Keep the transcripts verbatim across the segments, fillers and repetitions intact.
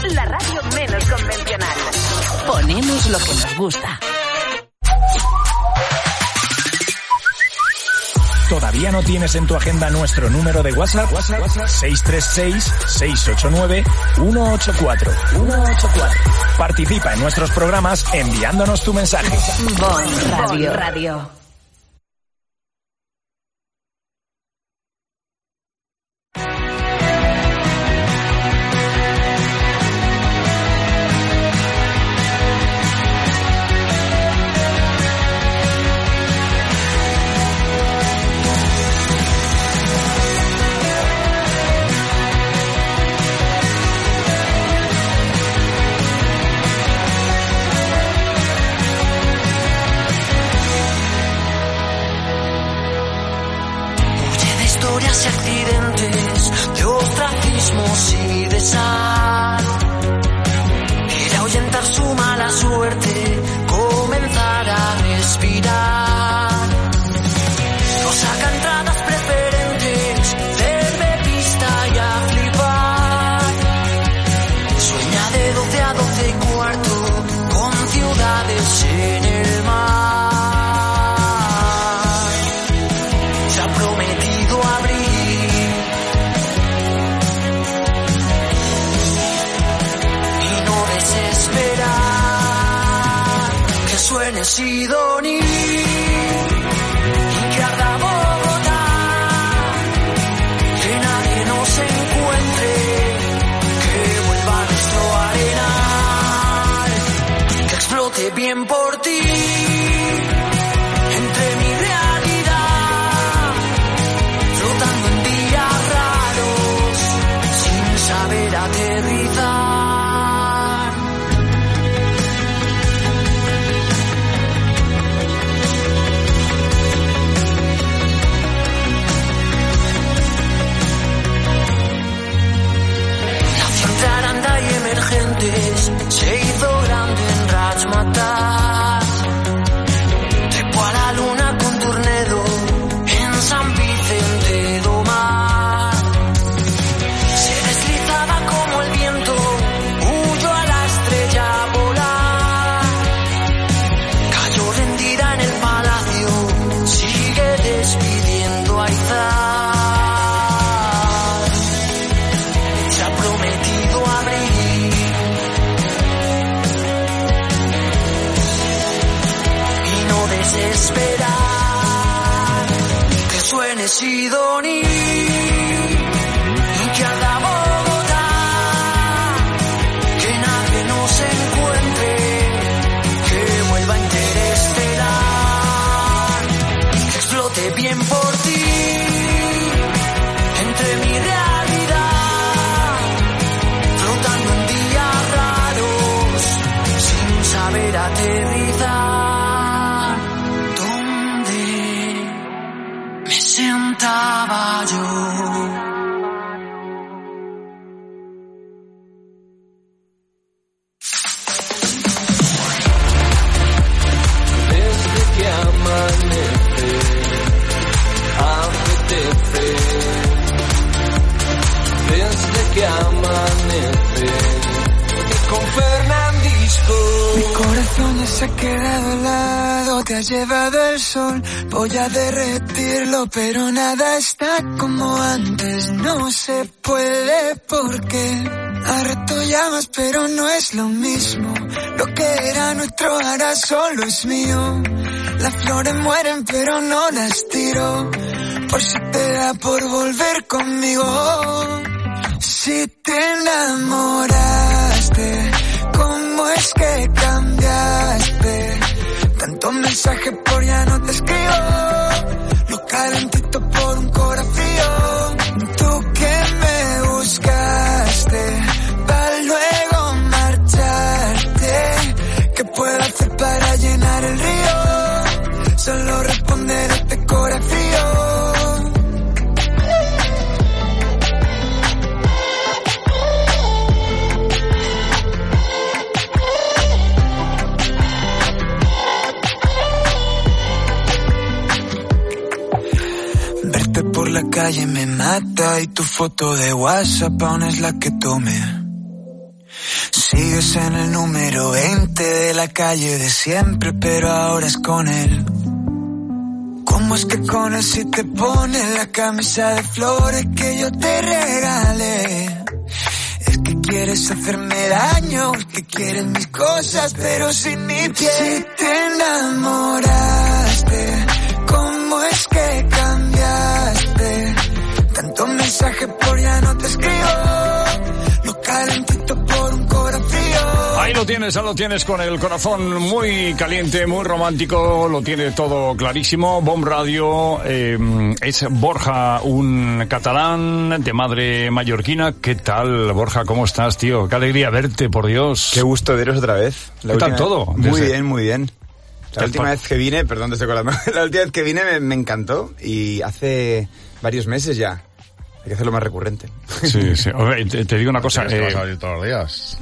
La radio menos convencional. Ponemos lo que nos gusta. ¿Todavía no tienes en tu agenda nuestro número de WhatsApp? WhatsApp, WhatsApp. seis tres seis, seis ocho nueve, uno ocho cuatro. Participa en nuestros programas enviándonos tu mensaje. Bon Radio. Bon Radio. Sidoní, que arda Bogotá, que nadie nos encuentre, que vuelva nuestro arenal, que explote bien por ti, entre mi realidad, flotando en días raros, sin saber aterrizar. Se hizo grande en Razzmatazz, trepó a la luna con Turnedo en San Vicente do Mar. Se deslizaba como el viento, huyó a la estrella polar. Cayó rendida en el palacio, sigue despidiendo a Izar. Se ha prometido abrir esperar que suene Sidoní, que arda Bogotá, que nadie nos encuentre, que vuelva interestelar, que explote bien por ti, entre mi realidad, flotando en días raros, sin saber aterrizar. Sentaba yo. Desde que amanece, apetece. Desde que amanece, con Fernandisco. Mi corazón ya se ha quedado helado, te ha llevado el sol. Voy a derretirlo, pero nada está como antes. No se puede porque a rato llamas, pero no es lo mismo. Lo que era nuestro ahora solo es mío. Las flores mueren, pero no las tiro. Por si te da por volver conmigo. Si te enamoraste, ¿cómo es que cambiaste? Tantos mensajes por ya no te escribo. Lo calentito por un corazón frío. Tú que me buscaste para luego marcharte. ¿Qué puedo hacer para llenar el río? Solo responder a este corazón frío. Por la calle me mata y tu foto de WhatsApp aún es la que tomé. Sigues en el número veinte de la calle de siempre, pero ahora es con él. ¿Cómo es que con él si te pones la camisa de flores que yo te regalé? Es que quieres hacerme daño, es que quieres mis cosas, pero sin mi piel. Si te enamoraste, ¿cómo es que cambiaste? Tantos mensajes por ya no te escribo, lo calentito por un corazón frío. Ahí lo tienes, ahí lo tienes con el corazón muy caliente, muy romántico, lo tiene todo clarísimo. Bomb Radio, eh, es Borja, un catalán de madre mallorquina. ¿Qué tal, Borja? ¿Cómo estás, tío? Qué alegría verte, por Dios. Qué gusto veros otra vez. La ¿Qué tal todo? Muy Desde... bien, muy bien. La última vez que vine, perdón, te estoy colando, la última vez que vine me, me encantó y hace varios meses ya. Hay que hacerlo más recurrente. Sí, sí. Oye, te, te digo una cosa. Eh... Eh... vas a venir todos los días.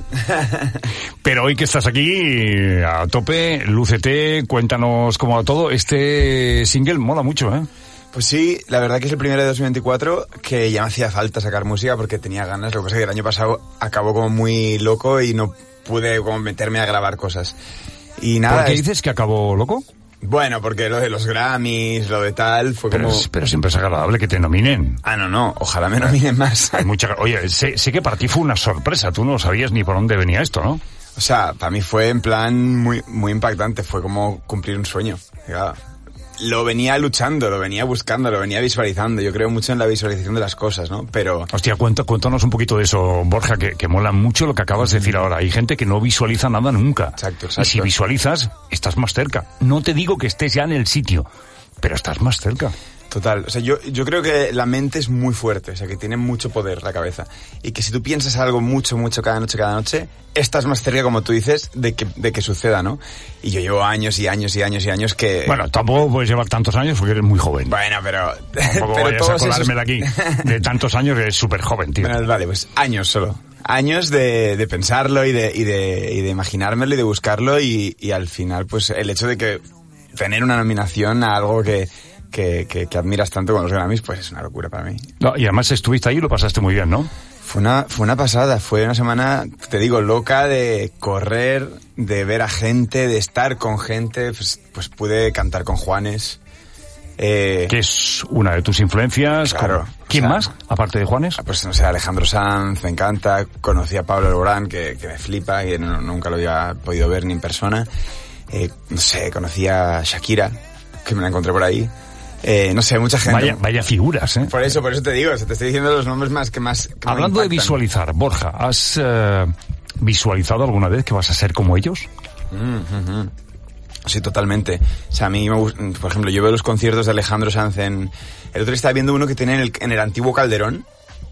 Pero hoy que estás aquí a tope, lúcete, cuéntanos cómo va todo. Este single mola mucho, ¿eh? Pues sí, la verdad que es el primero de dos mil veinticuatro que ya me hacía falta sacar música porque tenía ganas. Lo que pasa es que el año pasado acabó como muy loco y no pude como meterme a grabar cosas. Y nada. ¿Por qué es... dices que acabó loco? Bueno, porque lo de los Grammys, lo de tal, fue pero como... Es, pero siempre es agradable que te nominen. Ah, no, no, ojalá me nominen más. Hay mucha... Oye, sé, sé que para ti fue una sorpresa, tú no sabías ni por dónde venía esto, ¿no? O sea, para mí fue en plan muy muy impactante, fue como cumplir un sueño. Claro. Lo venía luchando, lo venía buscando, lo venía visualizando. Yo creo mucho en la visualización de las cosas, ¿no? Pero... Hostia, cuenta, cuéntanos un poquito de eso, Borja, que, que mola mucho lo que acabas de decir ahora. Hay gente que no visualiza nada nunca. Exacto, exacto. Y si visualizas, estás más cerca. No te digo que estés ya en el sitio, pero estás más cerca. Total, o sea, yo, yo creo que la mente es muy fuerte, o sea, que tiene mucho poder la cabeza. Y que si tú piensas algo mucho, mucho cada noche, cada noche, estás más cerca, como tú dices, de que, de que suceda, ¿no? Y yo llevo años y años y años y años que... Bueno, tampoco puedes llevar tantos años porque eres muy joven. Bueno, pero... Tampoco pero vayas a colarme esos... de aquí. De tantos años eres súper joven, tío. Bueno, vale, pues años solo. Años de, de pensarlo y de, y de, y de imaginármelo y de buscarlo y, y al final, pues, el hecho de que tener una nominación a algo que... Que, que, que admiras tanto con los Grammys, pues es una locura para mí. No, y además estuviste ahí y lo pasaste muy bien, ¿no? Fue una, fue una pasada, fue una semana, te digo, loca de correr, de ver a gente, de estar con gente, pues, pues pude cantar con Juanes. Eh, que es una de tus influencias. Claro. ¿Quién o sea, más, aparte de Juanes? Pues no sé, Alejandro Sanz, me encanta, conocí a Pablo Alborán, que, que me flipa, que no, nunca lo había podido ver ni en persona. Eh, no sé, conocí a Shakira, que me la encontré por ahí. Eh, no sé, mucha gente. Vaya, vaya figuras, ¿eh? Por eso, por eso te digo, o sea, te estoy diciendo los nombres más que más... Que Hablando de visualizar, Borja, ¿has eh, visualizado alguna vez que vas a ser como ellos? Mm-hmm. Sí, totalmente. O sea, a mí me gusta, por ejemplo, yo veo los conciertos de Alejandro Sanz en... El otro día estaba viendo uno que tiene en el, en el antiguo Calderón,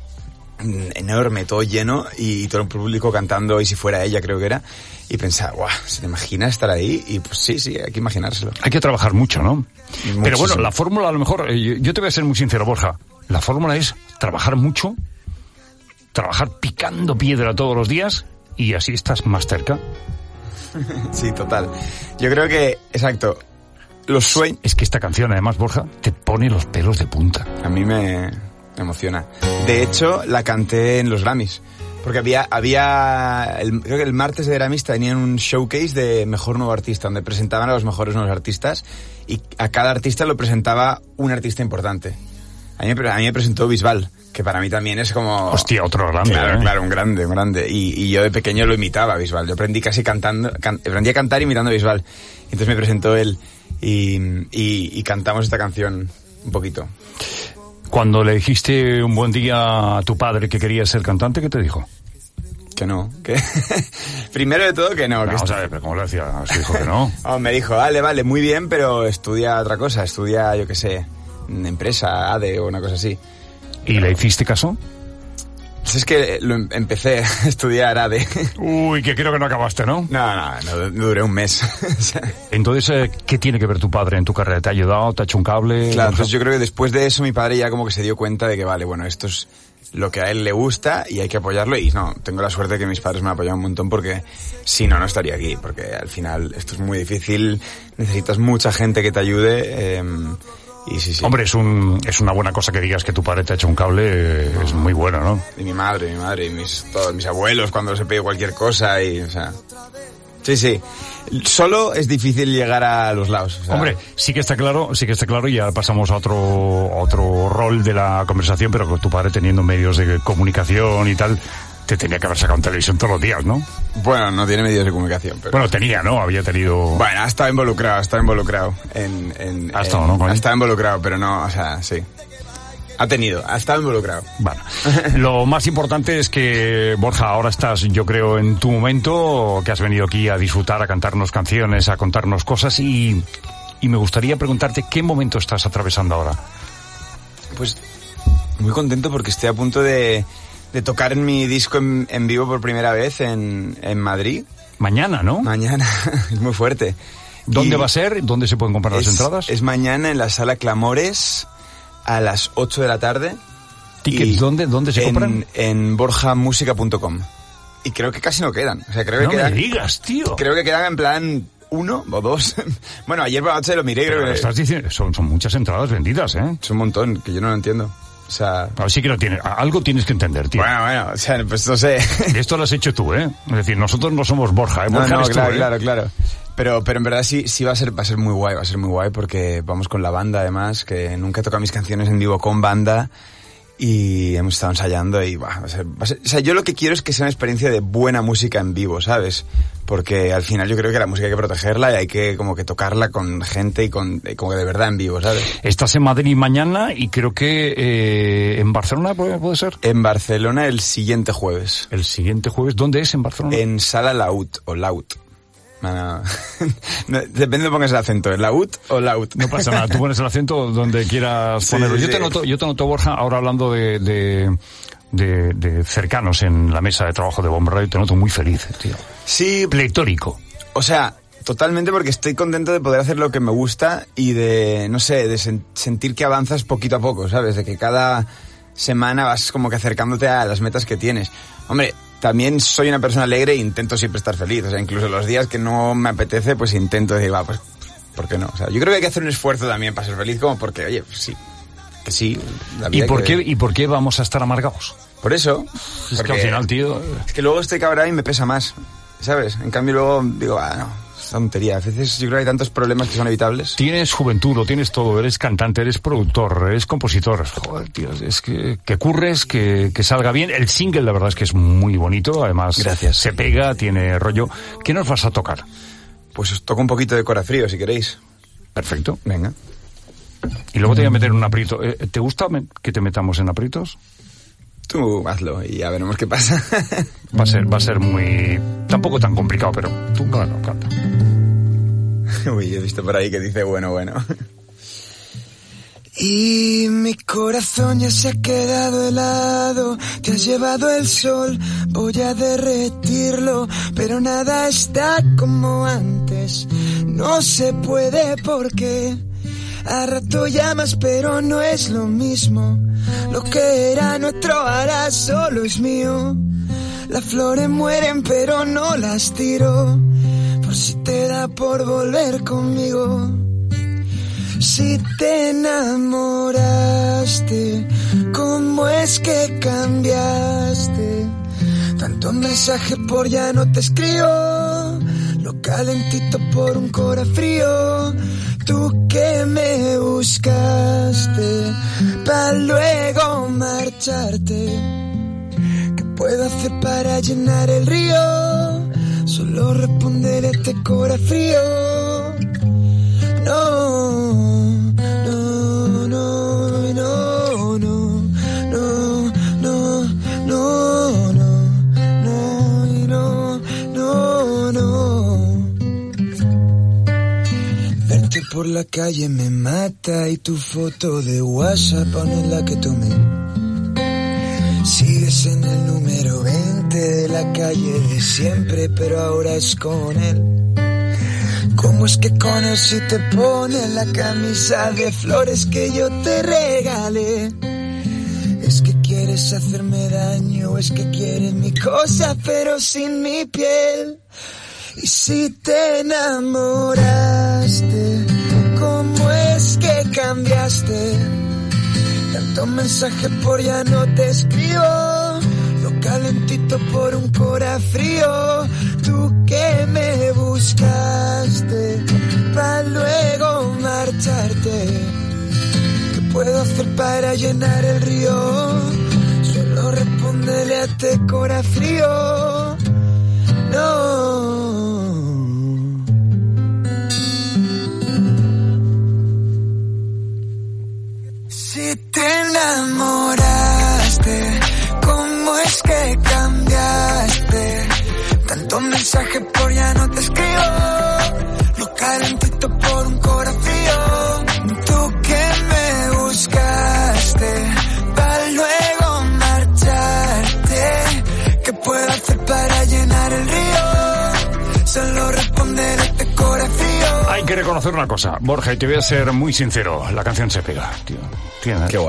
enorme, todo lleno, y todo el público cantando Y si fuera ella, creo que era, y pensaba, guau, ¿se te imagina estar ahí? Y pues sí, sí, hay que imaginárselo. Hay que trabajar mucho, ¿no? Muchísimo. Pero bueno, la fórmula, a lo mejor, eh, yo te voy a ser muy sincero, Borja, la fórmula es trabajar mucho, trabajar picando piedra todos los días, y así estás más cerca. Sí, total. Yo creo que, exacto, los sueños... Es que esta canción, además, Borja, te pone los pelos de punta. A mí me... Me emociona. De hecho, la canté en los Grammys. Porque había, había, el, creo que el martes de Grammys tenían un showcase de Mejor Nuevo Artista, donde presentaban a los mejores nuevos artistas, y a cada artista lo presentaba un artista importante. A mí, a mí me presentó Bisbal, que para mí también es como... Hostia, otro grande, Claro, ¿eh? claro, un grande, un grande. Y, y yo de pequeño lo imitaba a Bisbal. Yo aprendí casi cantando, can, aprendí a cantar imitando a Bisbal. Entonces me presentó él y, y, y cantamos esta canción un poquito. Cuando le dijiste un buen día a tu padre que quería ser cantante, ¿qué te dijo? Que no, que... Primero de todo que no. No, que o sea, pero ¿cómo le decía a su hijo que no? Oh, me dijo, vale, vale, muy bien, pero estudia otra cosa, estudia, yo qué sé, empresa, A D E o una cosa así. ¿Y le hiciste caso? Pues es que lo empecé a estudiar A D E. Uy, que creo que no acabaste, ¿no? No, no, no, no duré un mes. Entonces, ¿qué tiene que ver tu padre en tu carrera? ¿Te ha ayudado? ¿Te ha hecho un cable? Claro, pues yo creo que después de eso mi padre ya como que se dio cuenta de que, vale, bueno, esto es lo que a él le gusta y hay que apoyarlo. Y no, tengo la suerte de que mis padres me han apoyado un montón porque si no, no estaría aquí. Porque al final esto es muy difícil, necesitas mucha gente que te ayude. Eh, Y sí, sí. Hombre, es un es una buena cosa que digas que tu padre te ha hecho un cable, eh, no. Es muy bueno, ¿no? Y mi madre, mi madre, y mis, todos mis abuelos cuando se pide cualquier cosa y, o sea... Sí, sí. Solo es difícil llegar a los lados. O sea... Hombre, sí que está claro, sí que está claro, y ya pasamos a otro, a otro rol de la conversación, pero con tu padre teniendo medios de comunicación y tal, te tenía que haber sacado en televisión todos los días, ¿no? Bueno, no tiene medios de comunicación, pero... Bueno, tenía, ¿no? Había tenido... Bueno, ha estado involucrado, ha estado involucrado en... en ha estado, ¿no? Ha estado involucrado, pero no, o sea, sí. Ha tenido, ha estado involucrado. Bueno, lo más importante es que, Borja, ahora estás, yo creo, en tu momento, que has venido aquí a disfrutar, a cantarnos canciones, a contarnos cosas, y, y me gustaría preguntarte qué momento estás atravesando ahora. Pues muy contento porque estoy a punto de... de tocar en mi disco en, en vivo por primera vez en, en Madrid. Mañana, ¿no? Mañana, es muy fuerte. ¿Dónde y va a ser? ¿Dónde se pueden comprar es, las entradas? Es mañana en la Sala Clamores a las ocho de la tarde. ¿Tickets dónde, dónde se en, compran? En borja música punto com. Y creo que casi no quedan. O sea, creo que no quedan, me digas, tío. Creo que quedan en plan uno o dos. Bueno, ayer por la noche lo miré. Pero creo que estás diciendo, son, son muchas entradas vendidas, ¿eh? Es un montón, que yo no lo entiendo. O sea... A ver, sí que lo tienes. Algo tienes que entender, tío. Bueno, bueno, o sea, pues no sé. Esto lo has hecho tú, ¿eh? Es decir, nosotros no somos Borja, ¿eh? Borja no, no, eres claro, tú, ¿eh? claro, claro. Pero, pero en verdad sí, sí va a ser, va a ser muy guay, va a ser muy guay porque vamos con la banda además, que nunca he tocado mis canciones en vivo con banda y hemos estado ensayando y bah, va a ser, va a ser, o sea, yo lo que quiero es que sea una experiencia de buena música en vivo, ¿sabes? Porque al final yo creo que la música hay que protegerla y hay que como que tocarla con gente y con, y como que de verdad en vivo, ¿sabes? Estás en Madrid mañana y creo que eh, en Barcelona puede, puede ser. En Barcelona el siguiente jueves. El siguiente jueves, ¿dónde es en Barcelona? En Sala Laut o Laut. No, no. No, depende de pongas el acento, ¿el laut o laut? No pasa nada, tú pones el acento donde quieras sí, ponerlo. Sí, yo, te noto, yo te noto, Borja, ahora hablando de, de, de, de cercanos en la mesa de trabajo de Bomb Radio, te noto muy feliz, tío. Sí. Pletórico. O sea, totalmente, porque estoy contento de poder hacer lo que me gusta y de, no sé, de sen- sentir que avanzas poquito a poco, ¿sabes? De que cada semana vas como que acercándote a las metas que tienes. Hombre, también soy una persona alegre e intento siempre estar feliz. O sea, incluso los días que no me apetece, pues intento decir, va, pues, ¿por qué no? O sea, yo creo que hay que hacer un esfuerzo también para ser feliz, como porque, oye, pues sí, que sí. La vida ¿Y por, que... qué, ¿Y por qué vamos a estar amargados? Por eso. Es que al final, tío... Es que luego estoy cabreado y me pesa más, ¿sabes? En cambio luego digo, ah, no, es tontería. A veces yo creo que hay tantos problemas que son evitables. Tienes juventud, lo tienes todo, eres cantante, eres productor, eres compositor. Joder, tío, es que, que curres, que, que salga bien. El single, la verdad es que es muy bonito, además... Gracias. Se pega, tiene rollo. ¿Qué nos vas a tocar? Pues os toco un poquito de Cora Frío, si queréis. Perfecto. Venga. Y luego te voy a meter en un aprieto. ¿Te gusta que te metamos en aprietos? Tú hazlo y ya veremos qué pasa. Va a ser, va a ser muy... Tampoco tan complicado, pero tú, bueno, canta. Uy, he visto por ahí que dice bueno, bueno. Y mi corazón ya se ha quedado helado, te has llevado el sol, voy a derretirlo, pero nada está como antes, no se puede porque a rato llamas pero no es lo mismo, lo que era nuestro ahora solo es mío, las flores mueren pero no las tiro, por si te da por volver conmigo. Si te enamoraste, ¿cómo es que cambiaste? Tantos mensajes por ya no te escribo, lo calentito por un cora frío. Tú que me buscaste, pa' luego marcharte. ¿Qué puedo hacer para llenar el río? Solo responder este cora frío. No, no, no, no, no, no, no, no, no, no, no, no. Verte por la calle me mata y tu foto de WhatsApp pone la que tomé. Sigues en el número veinte de la calle de siempre, pero ahora es con él. ¿Cómo es que con él si te pone la camisa de flores que yo te regalé? ¿Es que quieres hacerme daño? ¿Es que quieres mi cosa pero sin mi piel? Y si te enamoraste, ¿cómo es que cambiaste? cambiaste. Tanto mensaje por ya no te escribo. Lo calentito por un cora frío. Tú que me buscaste pa' luego marcharte. ¿Qué puedo hacer para llenar el río? Solo respóndele a este cora frío. No. Si te enamoraste, ¿cómo es que cambiaste? Tanto mensaje por ya no te escribo. Lo calentito por un corazón frío. Tú que me buscaste para luego marcharte. ¿Qué puedo hacer para llenar el río? Solo responder a este corazón frío. Hay que reconocer una cosa, Borja, y te voy a ser muy sincero, la canción se pega, tío. Tiene... Qué guay.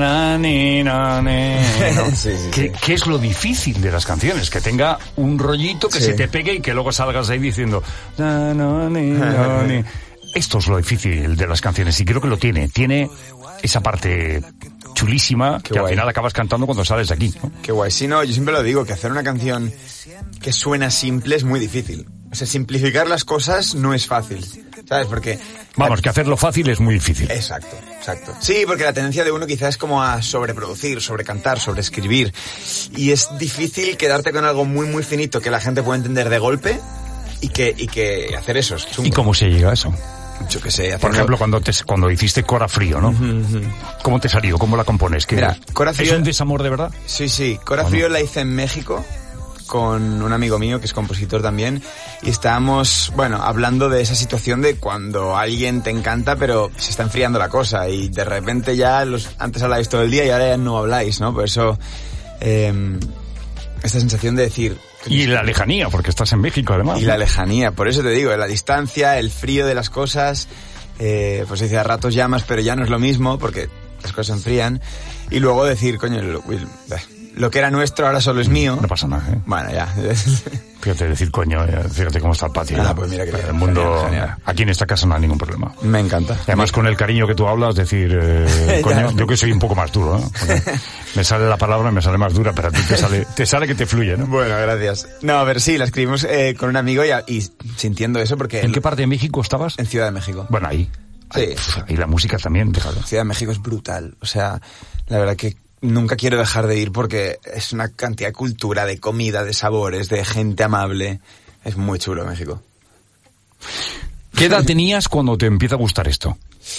sí, sí, ¿Qué, sí. ¿Qué es lo difícil de las canciones? Que tenga un rollito que Sí. se te pegue y que luego salgas ahí diciendo... "Na, na, ni, na, ni". Esto es lo difícil de las canciones y creo que lo tiene. Tiene esa parte chulísima Qué que al guay. final acabas cantando cuando sales de aquí, ¿no? Qué guay. Sí, no, yo siempre lo digo, que hacer una canción que suena simple es muy difícil. O sea, simplificar las cosas no es fácil, ¿sabes? Porque... Vamos, que hacerlo fácil es muy difícil. Exacto, exacto. Sí, porque la tendencia de uno quizás es como a sobreproducir, sobrecantar, sobreescribir. Y es difícil quedarte con algo muy, muy finito que la gente pueda entender de golpe y que, y que hacer eso es chungo. ¿Y cómo se llega a eso? Yo qué sé, Por hacerlo- ejemplo, cuando te, cuando hiciste Cora Frío, ¿no? ¿Cómo te salió? ¿Cómo la compones? ¿Qué- Mira, Cora ¿Es Frío- un desamor de verdad? Sí, sí. Cora ¿O no? Frío la hice en México con un amigo mío que es compositor también y estábamos, bueno, hablando de esa situación de cuando alguien te encanta pero se está enfriando la cosa y de repente ya los antes hablabais todo el día y ahora ya no habláis, ¿no? Por eso eh, esta sensación de decir... Y la lejanía, porque estás en México además. Y la lejanía, por eso te digo, la distancia, el frío de las cosas, eh, pues dice a ratos llamas, pero ya no es lo mismo porque las cosas se enfrían. Y luego decir, coño, lo, lo que era nuestro ahora solo es mío. No pasa nada, ¿eh? Bueno, ya. Fíjate decir, coño, eh, fíjate cómo está el patio. Ah, ¿no? pues mira que el bien, mundo, genial, genial. aquí en esta casa no hay ningún problema. Me encanta. Y además con el cariño que tú hablas, decir, eh, coño, Ya. yo que soy un poco más duro, ¿no? Porque me sale la palabra y me sale más dura, pero a ti te sale, te sale que te fluye, ¿no? Bueno, gracias. No, a ver, sí, la escribimos eh, con un amigo y, y sintiendo eso porque... ¿En qué parte de México estabas? En Ciudad de México. Bueno, ahí. Sí. Ahí, ahí la música también, fíjate. Ciudad de México es brutal. O sea, la verdad que nunca quiero dejar de ir porque es una cantidad de cultura, de comida, de sabores, de gente amable. Es muy chulo México. ¿Qué edad tenías cuando te empieza a gustar esto?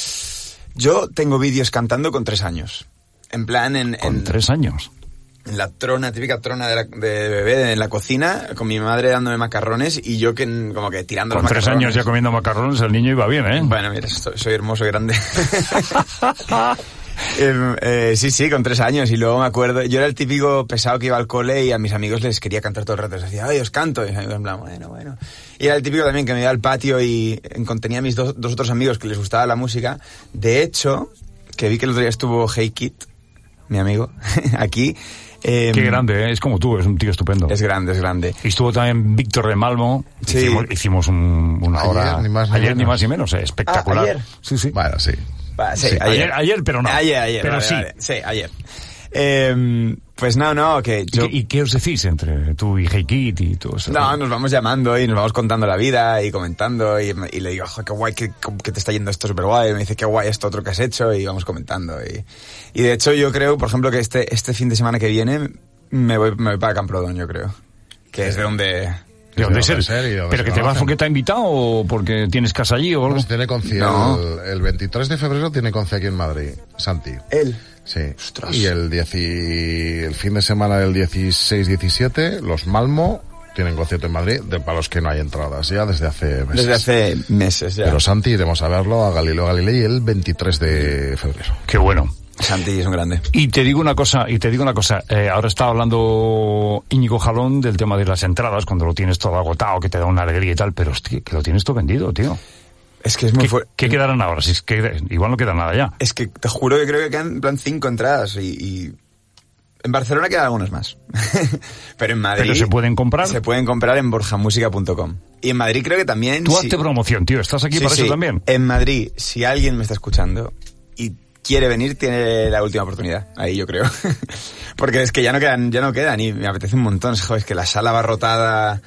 Yo tengo vídeos cantando con tres años. En plan, en, Con en, tres años. en la trona, típica trona de, la, de bebé, en la cocina, con mi madre dándome macarrones y yo que como que tirando Con los tres macarrones. años ya comiendo macarrones, el niño iba bien, ¿eh? Bueno, mira, soy, soy hermoso y grande. eh, eh, sí, sí, con tres años. Y luego me acuerdo, yo era el típico pesado que iba al cole y a mis amigos les quería cantar todo el rato. Les decía, ay, os canto. Y mis amigos en plan, bueno, bueno. Y era el típico también que me iba al patio y tenía a mis dos, dos otros amigos que les gustaba la música. De hecho, que vi que el otro día estuvo Hey Kid, mi amigo, aquí. Eh, Qué grande, ¿eh? Es como tú, es un tío estupendo. Es grande, es grande. Y estuvo también Víctor de Malmo. Sí. Hicimos, hicimos un- una Ayer, hora. ni más ni ayer menos. ni más ni menos, eh, espectacular. Ah, ayer. Sí, sí. Bueno, sí. Va, sí, Sí. Ayer, ayer, pero no. Ayer, ayer. Pero vale, sí. vale. Sí, ayer. Eh, pues no, no, que ¿Y, yo... qué, y qué os decís entre tú y Hey Kid y todo eso? No, nos vamos llamando y nos vamos contando la vida y comentando y, y le digo, "Jo, qué guay, que, que te está yendo esto súper guay". Y me dice, qué guay esto otro que has hecho y vamos comentando. Y, y de hecho yo creo, por ejemplo, que este, este fin de semana que viene me voy, me voy para Camprodón, yo creo. Que es de donde... ¿De dónde es ¿De él? dónde es él y dónde ¿Pero se que te vas conocen? porque te ha invitado o porque tienes casa allí o algo? Pues tiene concierto No. el, el veintitrés de febrero tiene concierto aquí en Madrid, Santi. Él. Sí. Ostras. Y el, diez y- el fin de semana del dieciséis diecisiete, los Malmo tienen concierto en Madrid, de, para los que no hay entradas ya desde hace meses. Desde hace meses ya. Pero Santi, iremos a verlo a Galileo Galilei el veintitrés de febrero. Qué bueno. Santi es un grande. Y te digo una cosa, y te digo una cosa, eh, ahora está hablando Íñigo Jalón del tema de las entradas, cuando lo tienes todo agotado, que te da una alegría y tal, pero hostia, que lo tienes todo vendido, tío. Es que es muy ¿Qué, fuerte. ¿Qué quedarán ahora? Si es que igual no queda nada ya. Es que te juro que creo que quedan en plan cinco entradas y... y... En Barcelona quedan algunas más. Pero en Madrid... ¿Pero se pueden comprar? Se pueden comprar en borjamusica punto com. Y en Madrid creo que también... Tú si- hazte promoción, tío, estás aquí Sí, para sí. eso también. En Madrid, si alguien me está escuchando y quiere venir, tiene la última oportunidad. Ahí yo creo. Porque es que ya no quedan, ya no quedan y me apetece un montón. Joder, es que la sala abarrotada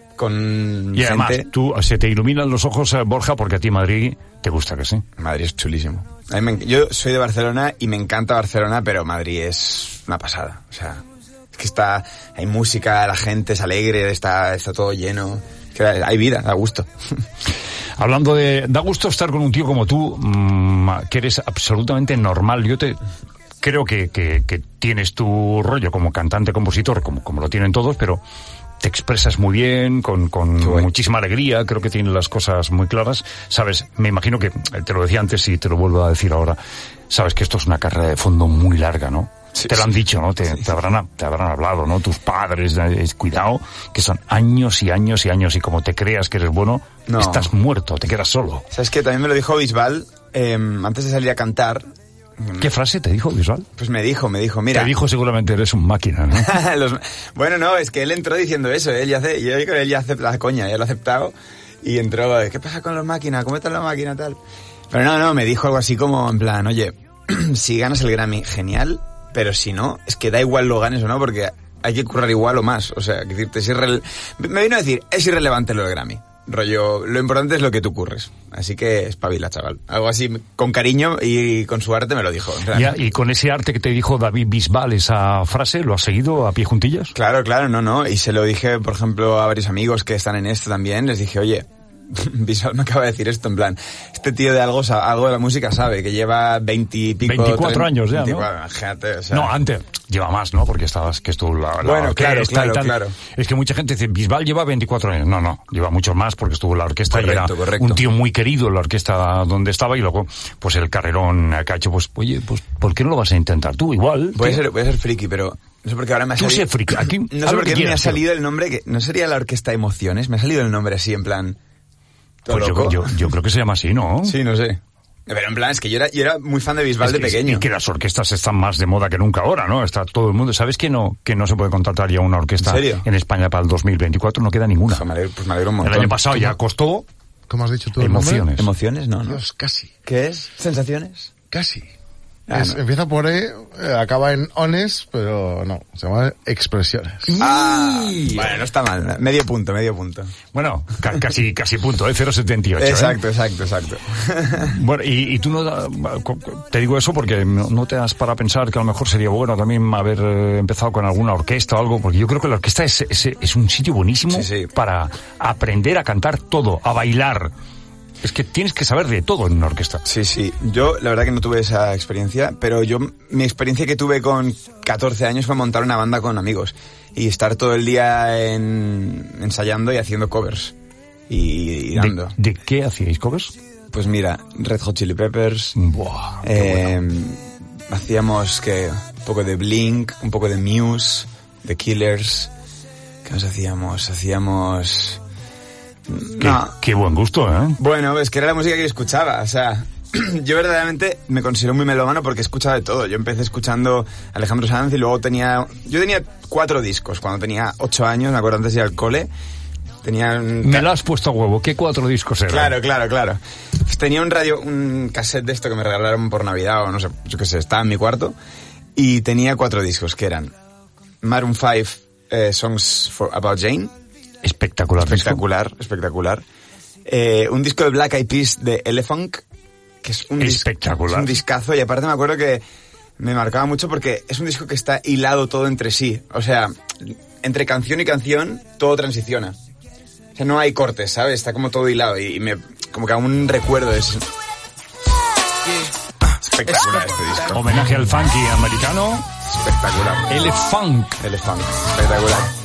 con y además, gente. tú, se te iluminan los ojos, Borja, porque a ti Madrid te gusta, que sí. Madrid es chulísimo. A mí me, yo soy de Barcelona y me encanta Barcelona, pero Madrid es una pasada. O sea, es que está, hay música, la gente es alegre, está, está todo lleno. Que hay vida, da gusto. Hablando de... Da gusto estar con un tío como tú, mmm, que eres absolutamente normal. Yo te... Creo que, que, que tienes tu rollo como cantante, compositor, como, como lo tienen todos, pero te expresas muy bien, con, con muchísima alegría, creo que tienes las cosas muy claras. Sabes, me imagino que, te lo decía antes y te lo vuelvo a decir ahora, sabes que esto es una carrera de fondo muy larga, ¿no? Sí, te lo han dicho, ¿no? Te, sí, te, habrán, te habrán hablado, ¿no? Tus padres, eh, cuidado, que son años y años y años, y como te creas que eres bueno, no. Estás muerto, te quedas solo. ¿Sabes qué? También me lo dijo Bisbal, eh, antes de salir a cantar. ¿Qué frase te dijo Bisbal? Pues me dijo, me dijo, mira... Te dijo seguramente eres un máquina, ¿no? Los, bueno, no, es que él entró diciendo eso, él ya hace, yo creo que él ya acepta la coña, ya lo ha aceptado, y entró, ¿qué pasa con los máquinas? ¿Cómo está la máquina, tal? Pero no, no, me dijo algo así como, en plan, oye, si ganas el Grammy, genial, pero si no, es que da igual lo ganes o no, porque hay que currar igual o más, o sea, decirte, es irrele... me vino a decir, es irrelevante lo del Grammy. Rollo, lo importante es lo que tú curres. Así que espabila, chaval. Algo así, con cariño y con su arte me lo dijo. Ya, y con ese arte que te dijo David Bisbal, esa frase, ¿lo has seguido a pie juntillas? Claro, claro, no, no. Y se lo dije, por ejemplo, a varios amigos que están en esto también. Les dije, oye, Bisbal me acaba de decir esto, en plan, este tío de algo, algo de la música sabe, que lleva veintipico... veinticuatro años ya, ¿no? Imagínate, o sea... No, antes, lleva más, ¿no? Porque estabas, que estuvo la, la bueno, orquesta claro, claro, y tal. claro. Es que mucha gente dice, Bisbal lleva veinticuatro años. No, no, lleva mucho más porque estuvo en la orquesta correcto, y era correcto. un tío muy querido en la orquesta donde estaba y luego, pues el carrerón que ha hecho, pues, oye, pues, ¿por qué no lo vas a intentar tú? Igual. Voy a ser, voy a ser friki, pero... No sé por qué ahora me ha Tú salido... sé friki, aquí... No sé por qué me ha salido el nombre, que no sería la Orquesta Emociones, me ha salido el nombre así, en plan... Pues yo, yo, yo creo que se llama así, ¿no? Sí, no sé. Pero en plan, es que yo era, yo era muy fan de Bisbal es de que, pequeño. Y que las orquestas están más de moda que nunca ahora, ¿no? Está todo el mundo. ¿Sabes que no que no se puede contratar ya una orquesta en, serio? en España para el dos mil veinticuatro? No queda ninguna. Pues me alegro, pues me alegro un montón. El año pasado ya costó... ¿Cómo has dicho tú? Emociones. Emociones, no, no. Dios, casi. ¿Qué es? ¿Sensaciones? Casi. Ah, es, no. Empieza por E, eh, acaba en ones, pero no, se llama expresiones. Ah, bueno, no está mal. Medio punto, medio punto. Bueno, ca casi casi punto, ¿eh? cero coma setenta y ocho. Exacto, ¿eh? exacto, exacto. Bueno, y, y tú no... Te digo eso porque no, no te das para pensar que a lo mejor sería bueno también haber empezado con alguna orquesta o algo, porque yo creo que la orquesta es, es, es un sitio buenísimo sí, sí. para aprender a cantar todo, a bailar. Es que tienes que saber de todo en una orquesta. Sí, sí. Yo, la verdad que no tuve esa experiencia, pero yo, mi experiencia que tuve con catorce años fue montar una banda con amigos y estar todo el día en, ensayando y haciendo covers. Y, y dando. ¿De, ¿De qué hacíais covers? Pues mira, Red Hot Chili Peppers. Buah, eh, bueno. Hacíamos que un poco de Blink, un poco de Muse, The Killers. ¿Qué más hacíamos? Hacíamos... Qué, no. Qué buen gusto, ¿eh? Bueno, es que era la música que yo escuchaba, o sea, yo verdaderamente me considero muy melómano porque he escuchado de todo. Yo empecé escuchando Alejandro Sanz y luego tenía... Yo tenía cuatro discos cuando tenía ocho años, me acuerdo antes de ir al cole. Tenía un... Me lo has puesto a huevo, ¿qué cuatro discos eran? Claro, claro, claro. Pues tenía un radio, un cassette de esto que me regalaron por Navidad o no sé, yo qué sé, estaba en mi cuarto y tenía cuatro discos que eran Maroon five, eh, Songs for About Jane. Espectacular. Espectacular, disco. espectacular. Eh, un disco de Black Eyed Peas de Elephant, que es un, espectacular. Es un discazo, y aparte me acuerdo que me marcaba mucho porque es un disco que está hilado todo entre sí. O sea, entre canción y canción, todo transiciona. O sea, no hay cortes, ¿sabes? Está como todo hilado y me, como que aún recuerdo eso. Espectacular este disco. Homenaje al funky americano. Espectacular. Elephant. Elephant. Espectacular.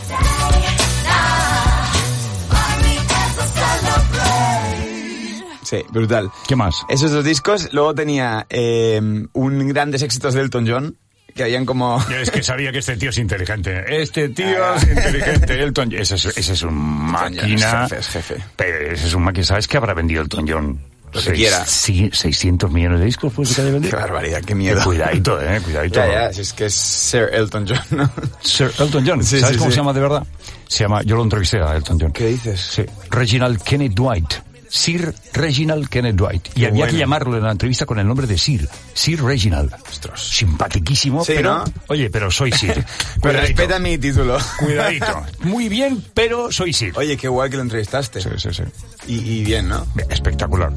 Sí, brutal. ¿Qué más? Esos dos discos. Luego tenía eh, un grandes éxitos de Elton John, que habían como... Es que sabía que este tío es inteligente. Este tío es inteligente. Elton John. Ese es, ese es un máquina. Es jefe, es jefe. Pero ese es un máquina. ¿Sabes qué habrá vendido Elton John? Lo que quiera. Sí, seiscientos millones de discos, pues, que haya vendido. Qué barbaridad, qué miedo. Cuidadito, eh, cuidadito. Ya, ya, si es que es Sir Elton John, ¿no? Sir Elton John. Sí, ¿Sabes sí, cómo sí. se llama de verdad? Se llama, yo lo entrevisté a Elton John. ¿Qué dices? Sí. Reginald Kenneth Dwight. Sir Reginald Kenneth Dwight. Y Qué había bueno. que llamarlo en la entrevista con el nombre de Sir. Sir Reginald. Ostras. Simpatiquísimo, Sí, pero... ¿no? Oye, pero soy Sir. Pero Cuidadito. respeta mi título. Cuidadito. Muy bien, pero soy Sir. Oye, qué guay que lo entrevistaste. Sí, sí, sí. Y, y bien, ¿no? Espectacular.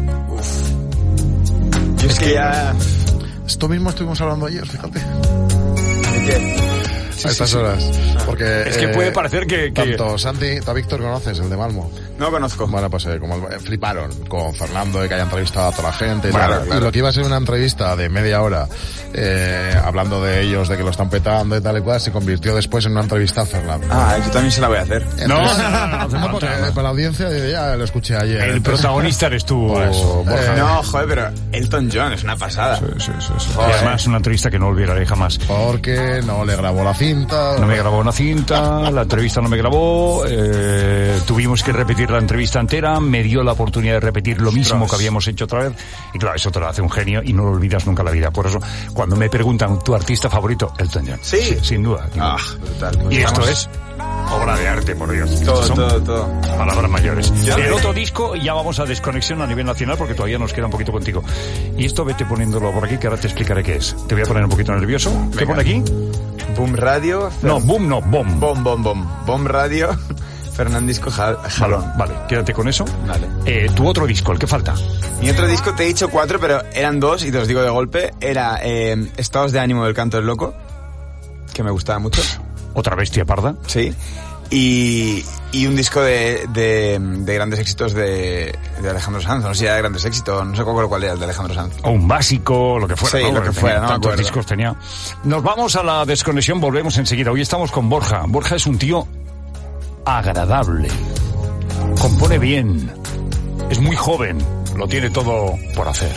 Yo es que ya... Esto mismo estuvimos hablando ayer, fíjate. ¿De qué? A estas horas. Porque, Es que eh, puede parecer que... que- Tanto Santi, tú a Víctor conoces, el de Malmo. No conozco. Bueno, pues eh, como el- fliparon con Fernando de que haya entrevistado a toda la gente y, Claro, tal. claro. Y lo que iba a ser una entrevista de media hora eh, hablando de ellos, de que lo están petando y tal y cual, se convirtió después en una entrevista a Fernando. Ah, yo también se la voy a hacer. No, no, no, no, no hace No, porque falta. para la audiencia eh, ya lo escuché ayer. El Entonces- protagonista eres tú, Por eso, Borja. eh, No, joder, pero Elton John es una pasada. Sí, sí, sí, sí. Joder. Y además una entrevista que no olvidaré jamás. Porque no le grabó la cinta. No me grabó una cinta, la entrevista no me grabó, eh, tuvimos que repetir la entrevista entera, me dio la oportunidad de repetir lo mismo Ostras. que habíamos hecho otra vez, y claro, eso te lo hace un genio y no lo olvidas nunca en la vida. Por eso, cuando me preguntan, ¿tu artista favorito? Elton John. ¿Sí? Sin duda. sin duda. Ah, brutal. Pues y esto estamos- es obra de arte, por Dios. Todo, Son todo, todo. palabras mayores. Ya El ves. otro disco, ya vamos a desconexión a nivel nacional porque todavía nos queda un poquito contigo. Y esto vete poniéndolo por aquí que ahora te explicaré qué es. Te voy a poner un poquito nervioso. ¿Qué Venga. pone aquí? Boom Radio. No, boom, no, bomb. Bom, bom, bom. Bom Radio. Fernandisco Jal- Jalón. Vale, quédate con eso. Vale. Eh, tu otro disco, ¿el que falta? Mi otro disco te he dicho cuatro, pero eran dos y te los digo de golpe. Era eh, Estados de ánimo del canto del loco, que me gustaba mucho. Otra bestia parda. Sí. Y, y un disco de, de, de grandes éxitos de, de Alejandro Sanz. No sé si era de grandes éxitos, no sé cuál, cuál era el de Alejandro Sanz. O un básico, lo que fuera. Sí, ¿no? lo que Porque fuera, tenía no me tantos acuerdo. discos tenía. Nos vamos a la desconexión, volvemos enseguida. Hoy estamos con Borja. Borja es un tío agradable. Compone bien. Es muy joven. Lo tiene todo por hacer.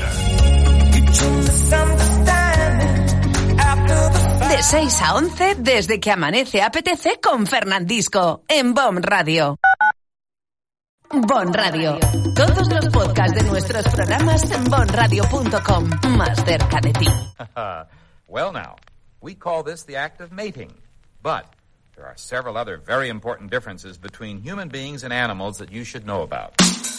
De seis a once, desde que amanece A P T C con Fernandisco, en Bon Radio. Bon Radio. Todos los podcasts de nuestros programas en bon radio punto com. Más cerca de ti. Well now, we call this the act of mating. But there are several other very important differences between human beings and animals that you should know about.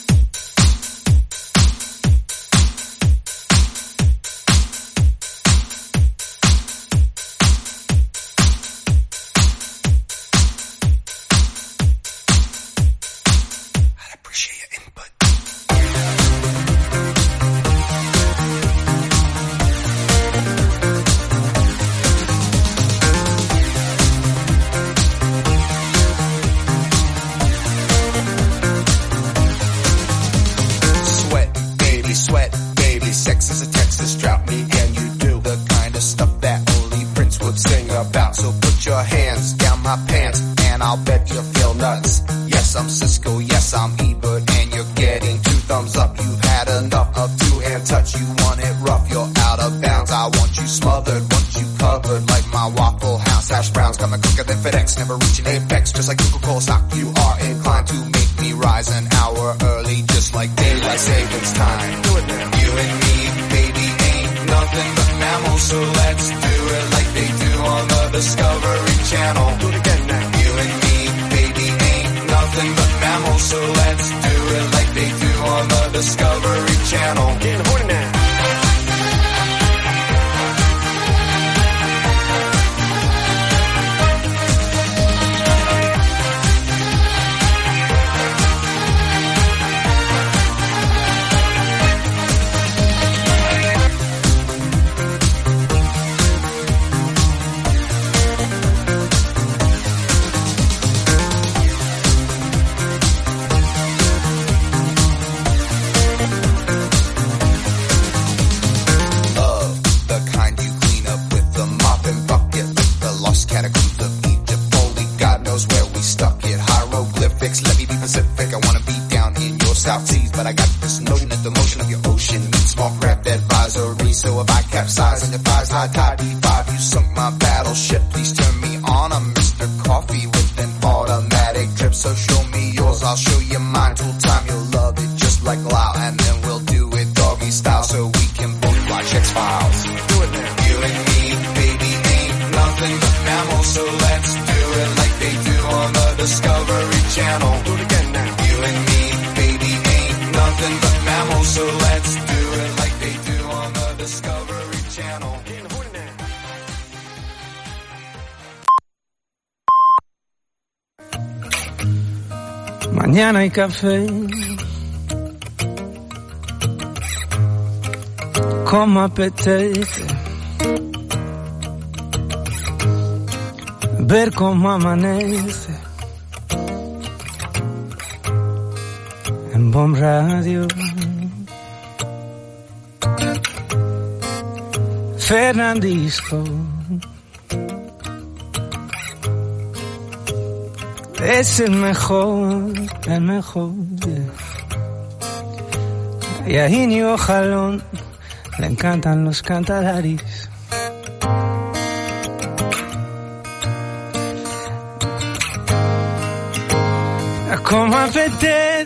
Sweat, baby, sweat, baby. Sex is a Texas drought. Me and you do the kind of stuff that only Prince would sing about. So put your hands down my pants and I'll bet you feel nuts. Yes, I'm Cisco, yes, I'm Ebert, and you're getting two thumbs up. You've had enough of two-hand touch. You want it rough, you're out of bounds. I want you smothered, want you covered like my Waffle House hash browns. Coming quicker than FedEx, never reaching apex. Just like Coca-Cola stock, you are inclined to make me rise an hour early, just like daylight savings time. Do it now. You and me, baby, ain't nothing but mammals, so let's do it like they do on the Discovery Channel. Do it again now. You and me, baby, ain't nothing but mammals, so let's do it like they do on the Discovery Channel. Getting horny now. Of the kind you clean up with the mop and bucket, like the lost catacombs of Egypt. Only God knows where we stuck it. Hieroglyphics, let me be Pacific. I wanna be down in your South Seas, but I got this notion that the motion of your ocean means small craft advisory. So if I capsize on your thighs, high tide D five, you sunk my battleship. Please turn me on. I'm Mister Coffee with an automatic drip. So show me yours, I'll show you mine. Tool time, you'll love it just like Lao, and then we'll do it doggy style so we can both watch X-Files. Do it now. You and me, baby, ain't nothing but mammals, so let's do it like they do on the Discovery Channel. Do it again now. You and me, baby, ain't Mañana hay café. Como apetece ver cómo amanece en Bomb Radio. Fernandisco es el mejor, el mejor. Y a Íñigo Jalón le encantan los cantalaris. Como apetece,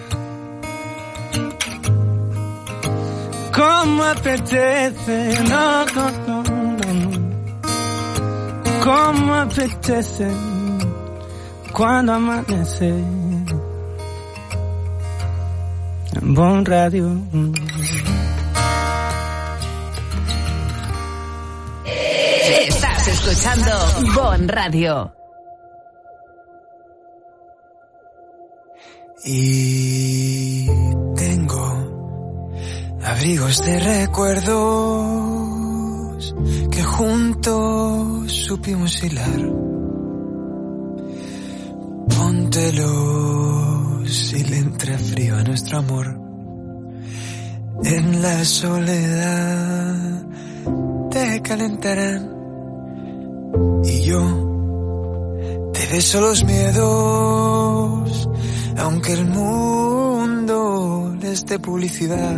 como apetece, no, no, no, no. Como apetece cuando amanece en Bomb Radio. Estás escuchando Bomb Radio. Y tengo abrigos de recuerdos que juntos supimos hilar. Póntelos y le entra frío a nuestro amor. En la soledad te calentarán y yo te beso los miedos, aunque el mundo les dé publicidad.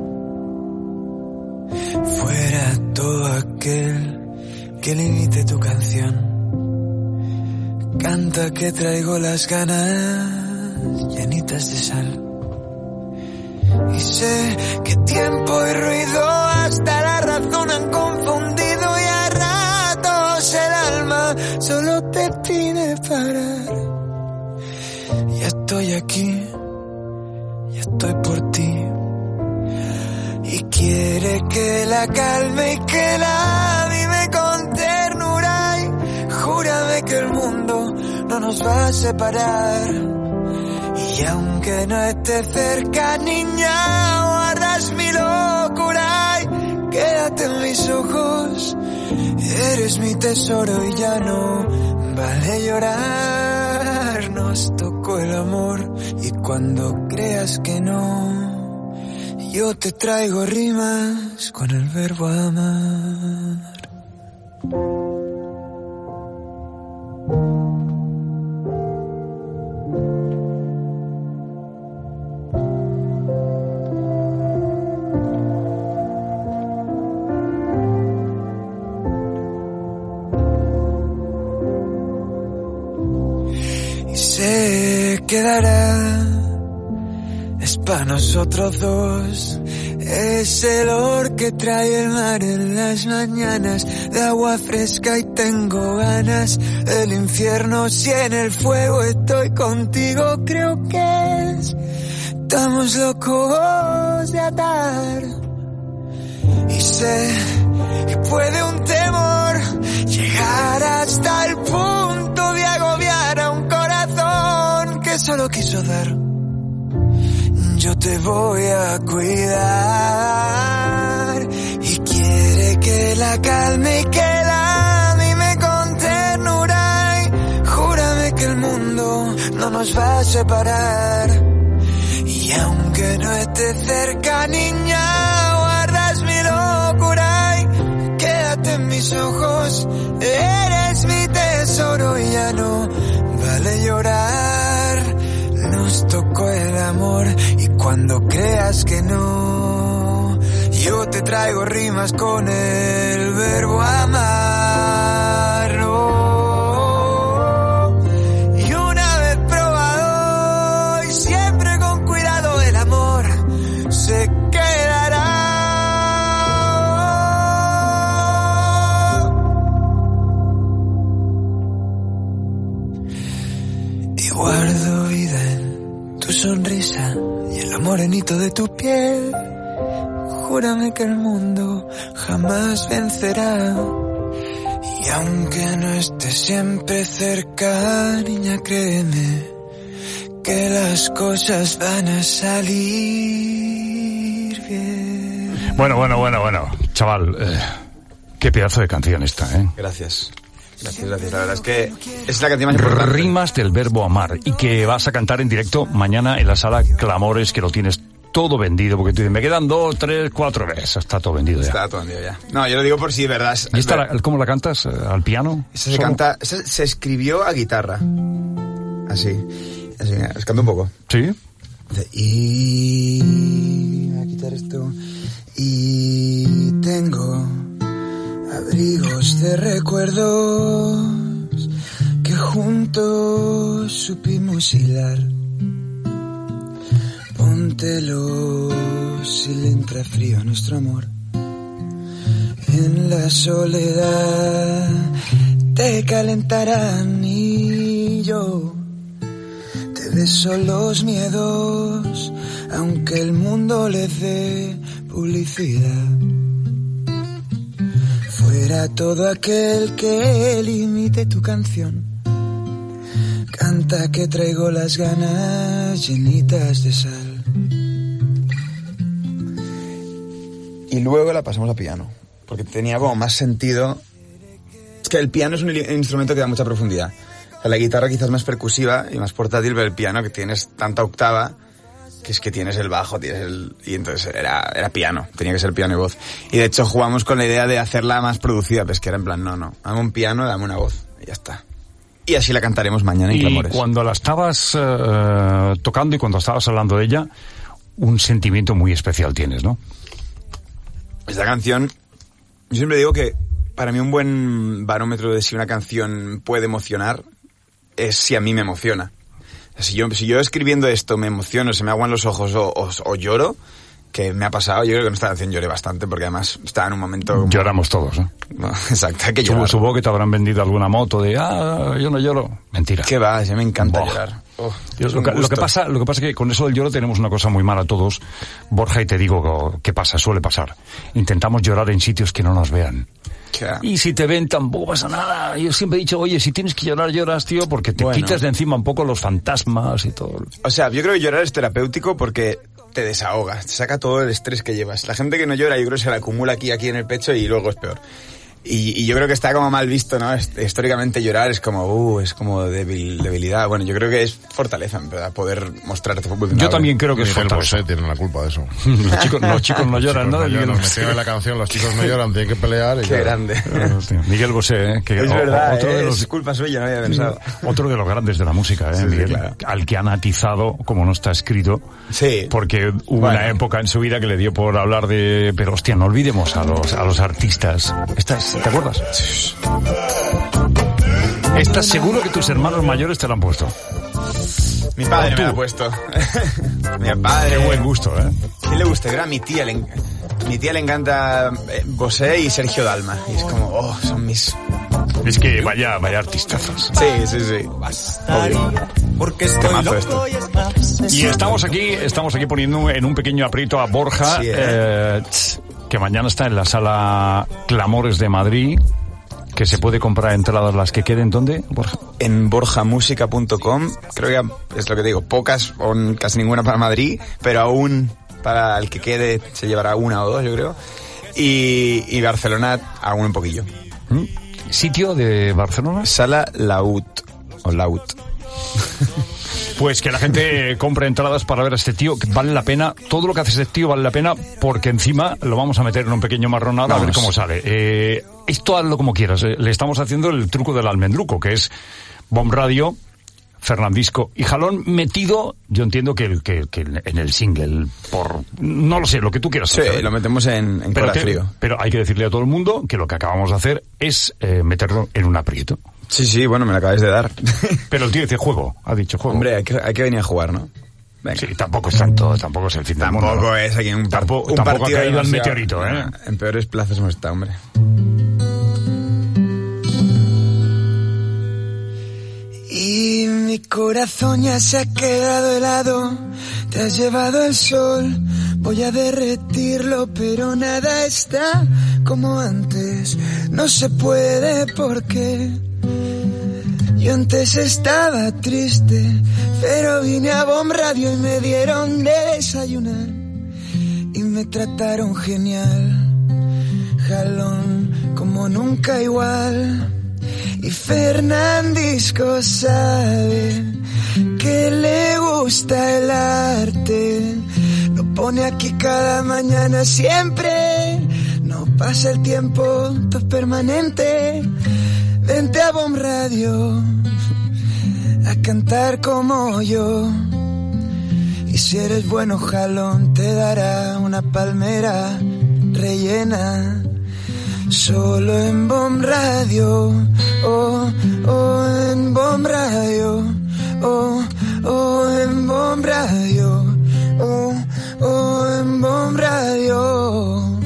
Fuera todo aquel que limite tu canción. Canta que traigo las ganas llenitas de sal. Y sé que tiempo y ruido hasta la razón han confundido, y a ratos el alma solo te pide parar. Ya estoy aquí, ya estoy por ti, y quiere que la calme y que la vive con ternura. Y júrame que el mundo no nos va a separar. Y aunque no esté cerca, niña, guardas mi locura. Y quédate en mis ojos, eres mi tesoro y ya no vale llorar. Nos tocó el amor y cuando creas que no, yo te traigo rimas con el verbo amar. Se quedará, es para nosotros dos, es el olor que trae el mar en las mañanas, de agua fresca y tengo ganas, el infierno si en el fuego estoy contigo, creo que es, estamos locos de atar, y sé que puede un temor llegar hasta el punto de agobiar a un corazón que solo quiso dar. Yo te voy a cuidar y quiere que la calme y que la mime con ternura. Y júrame que el mundo no nos va a separar. Y aunque no esté cerca, niña, guardas mi locura. Y quédate en mis ojos, eres mi tesoro y ya no vale llorar. Nos tocó el amor y cuando creas que no, yo te traigo rimas con el verbo amar. Oh, y una vez probado y siempre con cuidado, el amor se quedará. Y guardo vida en tu sonrisa y el morenito de tu piel. Júrame que el mundo jamás vencerá. Y aunque no esté siempre cerca, niña, créeme que las cosas van a salir bien. Bueno, bueno, bueno, bueno. Chaval, eh, qué pedazo de canción esta, ¿eh? Gracias. Gracias, gracias. La verdad es que es la canción más importante. Rimas del verbo amar. Y que vas a cantar en directo mañana en la sala Clamores, que lo tienes todo vendido, porque tú dices, me quedan dos, tres, cuatro veces. Está todo vendido ya. Está todo vendido ya. No, yo lo digo por si, ¿verdad? Es, ¿Y esta, la, cómo la cantas? ¿Al piano? Esa se canta, esa se escribió a guitarra. Así. Así, os canto un poco. Sí. Y... voy a quitar esto. Y tengo abrigos de recuerdos que juntos supimos hilar. Póntelo si le entra frío a nuestro amor. En la soledad te calentarán y yo te beso los miedos, aunque el mundo le dé publicidad. Fuera todo aquel que limite tu canción. Canta que traigo las ganas llenitas de sal. Y luego la pasamos a piano, porque tenía como más sentido. Es que el piano es un instrumento que da mucha profundidad. O sea, la guitarra quizás más percusiva y más portátil, pero el piano que tienes tanta octava, que es que tienes el bajo, tienes el... y entonces era, era piano, tenía que ser piano y voz. Y de hecho jugamos con la idea de hacerla más producida, pues que era en plan, no, no, dame un piano, dame una voz, y ya está. Y así la cantaremos mañana en Clamores. Y cuando la estabas uh, tocando y cuando estabas hablando de ella, un sentimiento muy especial tienes, ¿no? Esta canción, yo siempre digo que para mí un buen barómetro de si una canción puede emocionar es si a mí me emociona. O sea, si yo, si yo escribiendo esto me emociono, se me aguan los ojos o, o, o lloro, que me ha pasado, yo creo que en esta canción lloré bastante porque además estaba en un momento... Como... Lloramos todos, ¿eh? No, exacto, hay que llorar. Supongo que te habrán vendido alguna moto de, ah, yo no lloro. Mentira. ¿Qué va? Ya me encanta Boh. llorar. Oh, Dios, lo, que, lo, que pasa, lo que pasa es que con eso del lloro tenemos una cosa muy mala todos, Borja, y te digo qué pasa, suele pasar. Intentamos llorar en sitios que no nos vean. Yeah. Y si te ven tampoco pasa nada. Yo siempre he dicho, oye, si tienes que llorar, lloras, tío, porque te bueno. quitas de encima un poco los fantasmas y todo. O sea, yo creo que llorar es terapéutico porque te desahoga, te saca todo el estrés que llevas. La gente que no llora, yo creo que se la acumula aquí, aquí en el pecho y luego es peor. Y, y yo creo que está como mal visto, ¿no? Históricamente llorar es como, uh, es como debil, debilidad. Bueno, yo creo que es fortaleza, ¿verdad? Poder mostrarte vulnerable. Yo también creo que es fortaleza. Miguel Bosé tiene la culpa de eso. los, chicos, los chicos no lloran, ¿no? Nos metieron en la canción, los chicos no lloran, tienen que pelear. Y Qué ya. grande. Miguel Bosé, ¿eh? Que es verdad, otro eh, de los, es culpa suya, no había pensado. Otro de los grandes de la música, ¿eh? Sí, Miguel, sí, claro. Al que han atizado, como no está escrito. Sí. Porque hubo bueno. una época en su vida que le dio por hablar de... Pero hostia, no olvidemos a los, a los artistas. ¿Estás, ¿Te acuerdas? Estás seguro que tus hermanos mayores te lo han puesto. Mi padre me lo ha puesto. Mi padre. Qué buen gusto, ¿eh? ¿Quién le gusta? Creo a mi tía le, mi tía le encanta Bosé y Sergio Dalma. Y es como, oh, son mis... Es que vaya, vaya artistazos. Sí, sí, sí. Obvio. Porque estoy loco esto. Y, es más, y estamos aquí, estamos aquí poniendo en un pequeño aprieto a Borja, sí, ¿eh? Eh, que mañana está en la sala Clamores de Madrid. Que se puede comprar entradas las que queden, ¿dónde, Borja? En borja música punto com, creo que es lo que te digo, pocas o casi ninguna para Madrid, pero aún para el que quede se llevará una o dos, yo creo. Y, y Barcelona aún un poquillo. ¿Mm? ¿Sitio de Barcelona? Sala Laut, o Laut. Pues que la gente compre entradas para ver a este tío, que vale la pena, todo lo que hace este tío vale la pena, porque encima lo vamos a meter en un pequeño marronado a ver cómo sale. Eh, esto hazlo como quieras, eh. Le estamos haciendo el truco del almendruco, que es Bomb Radio, Fernandisco y Jalón metido, yo entiendo que, el, que, que en el single, por no lo sé, lo que tú quieras sí, hacer. Sí, lo metemos en, en pero, Cola te, Frío. Pero hay que decirle a todo el mundo que lo que acabamos de hacer es eh, meterlo en un aprieto. Sí, sí, bueno, me lo acabáis de dar. Pero el tío dice juego, ha dicho juego. Hombre, hay que, hay que venir a jugar, ¿no? Venga. Sí, tampoco es tanto, tampoco es el fin del mundo. Tampoco ¿no? es aquí un, par tampoco, un tampoco partido. ha caído el meteorito, ¿eh? En peores plazas hemos estado, hombre. Y mi corazón ya se ha quedado helado, te has llevado el sol, voy a derretirlo, pero nada está como antes, no se puede porque Yo antes estaba triste, pero vine a Bomb Radio y me dieron de desayunar y me trataron genial. Jalón como nunca igual. Y Fernandisco sabe que le gusta el arte. Lo pone aquí cada mañana siempre. No pasa el tiempo, todo es permanente. Vente a Bomb Radio a cantar como yo. Y si eres bueno, Jalón te dará una palmera rellena. Solo en Bomb Radio, oh, oh, en Bomb Radio, oh, oh, en Bomb Radio, oh, oh, en Bomb Radio.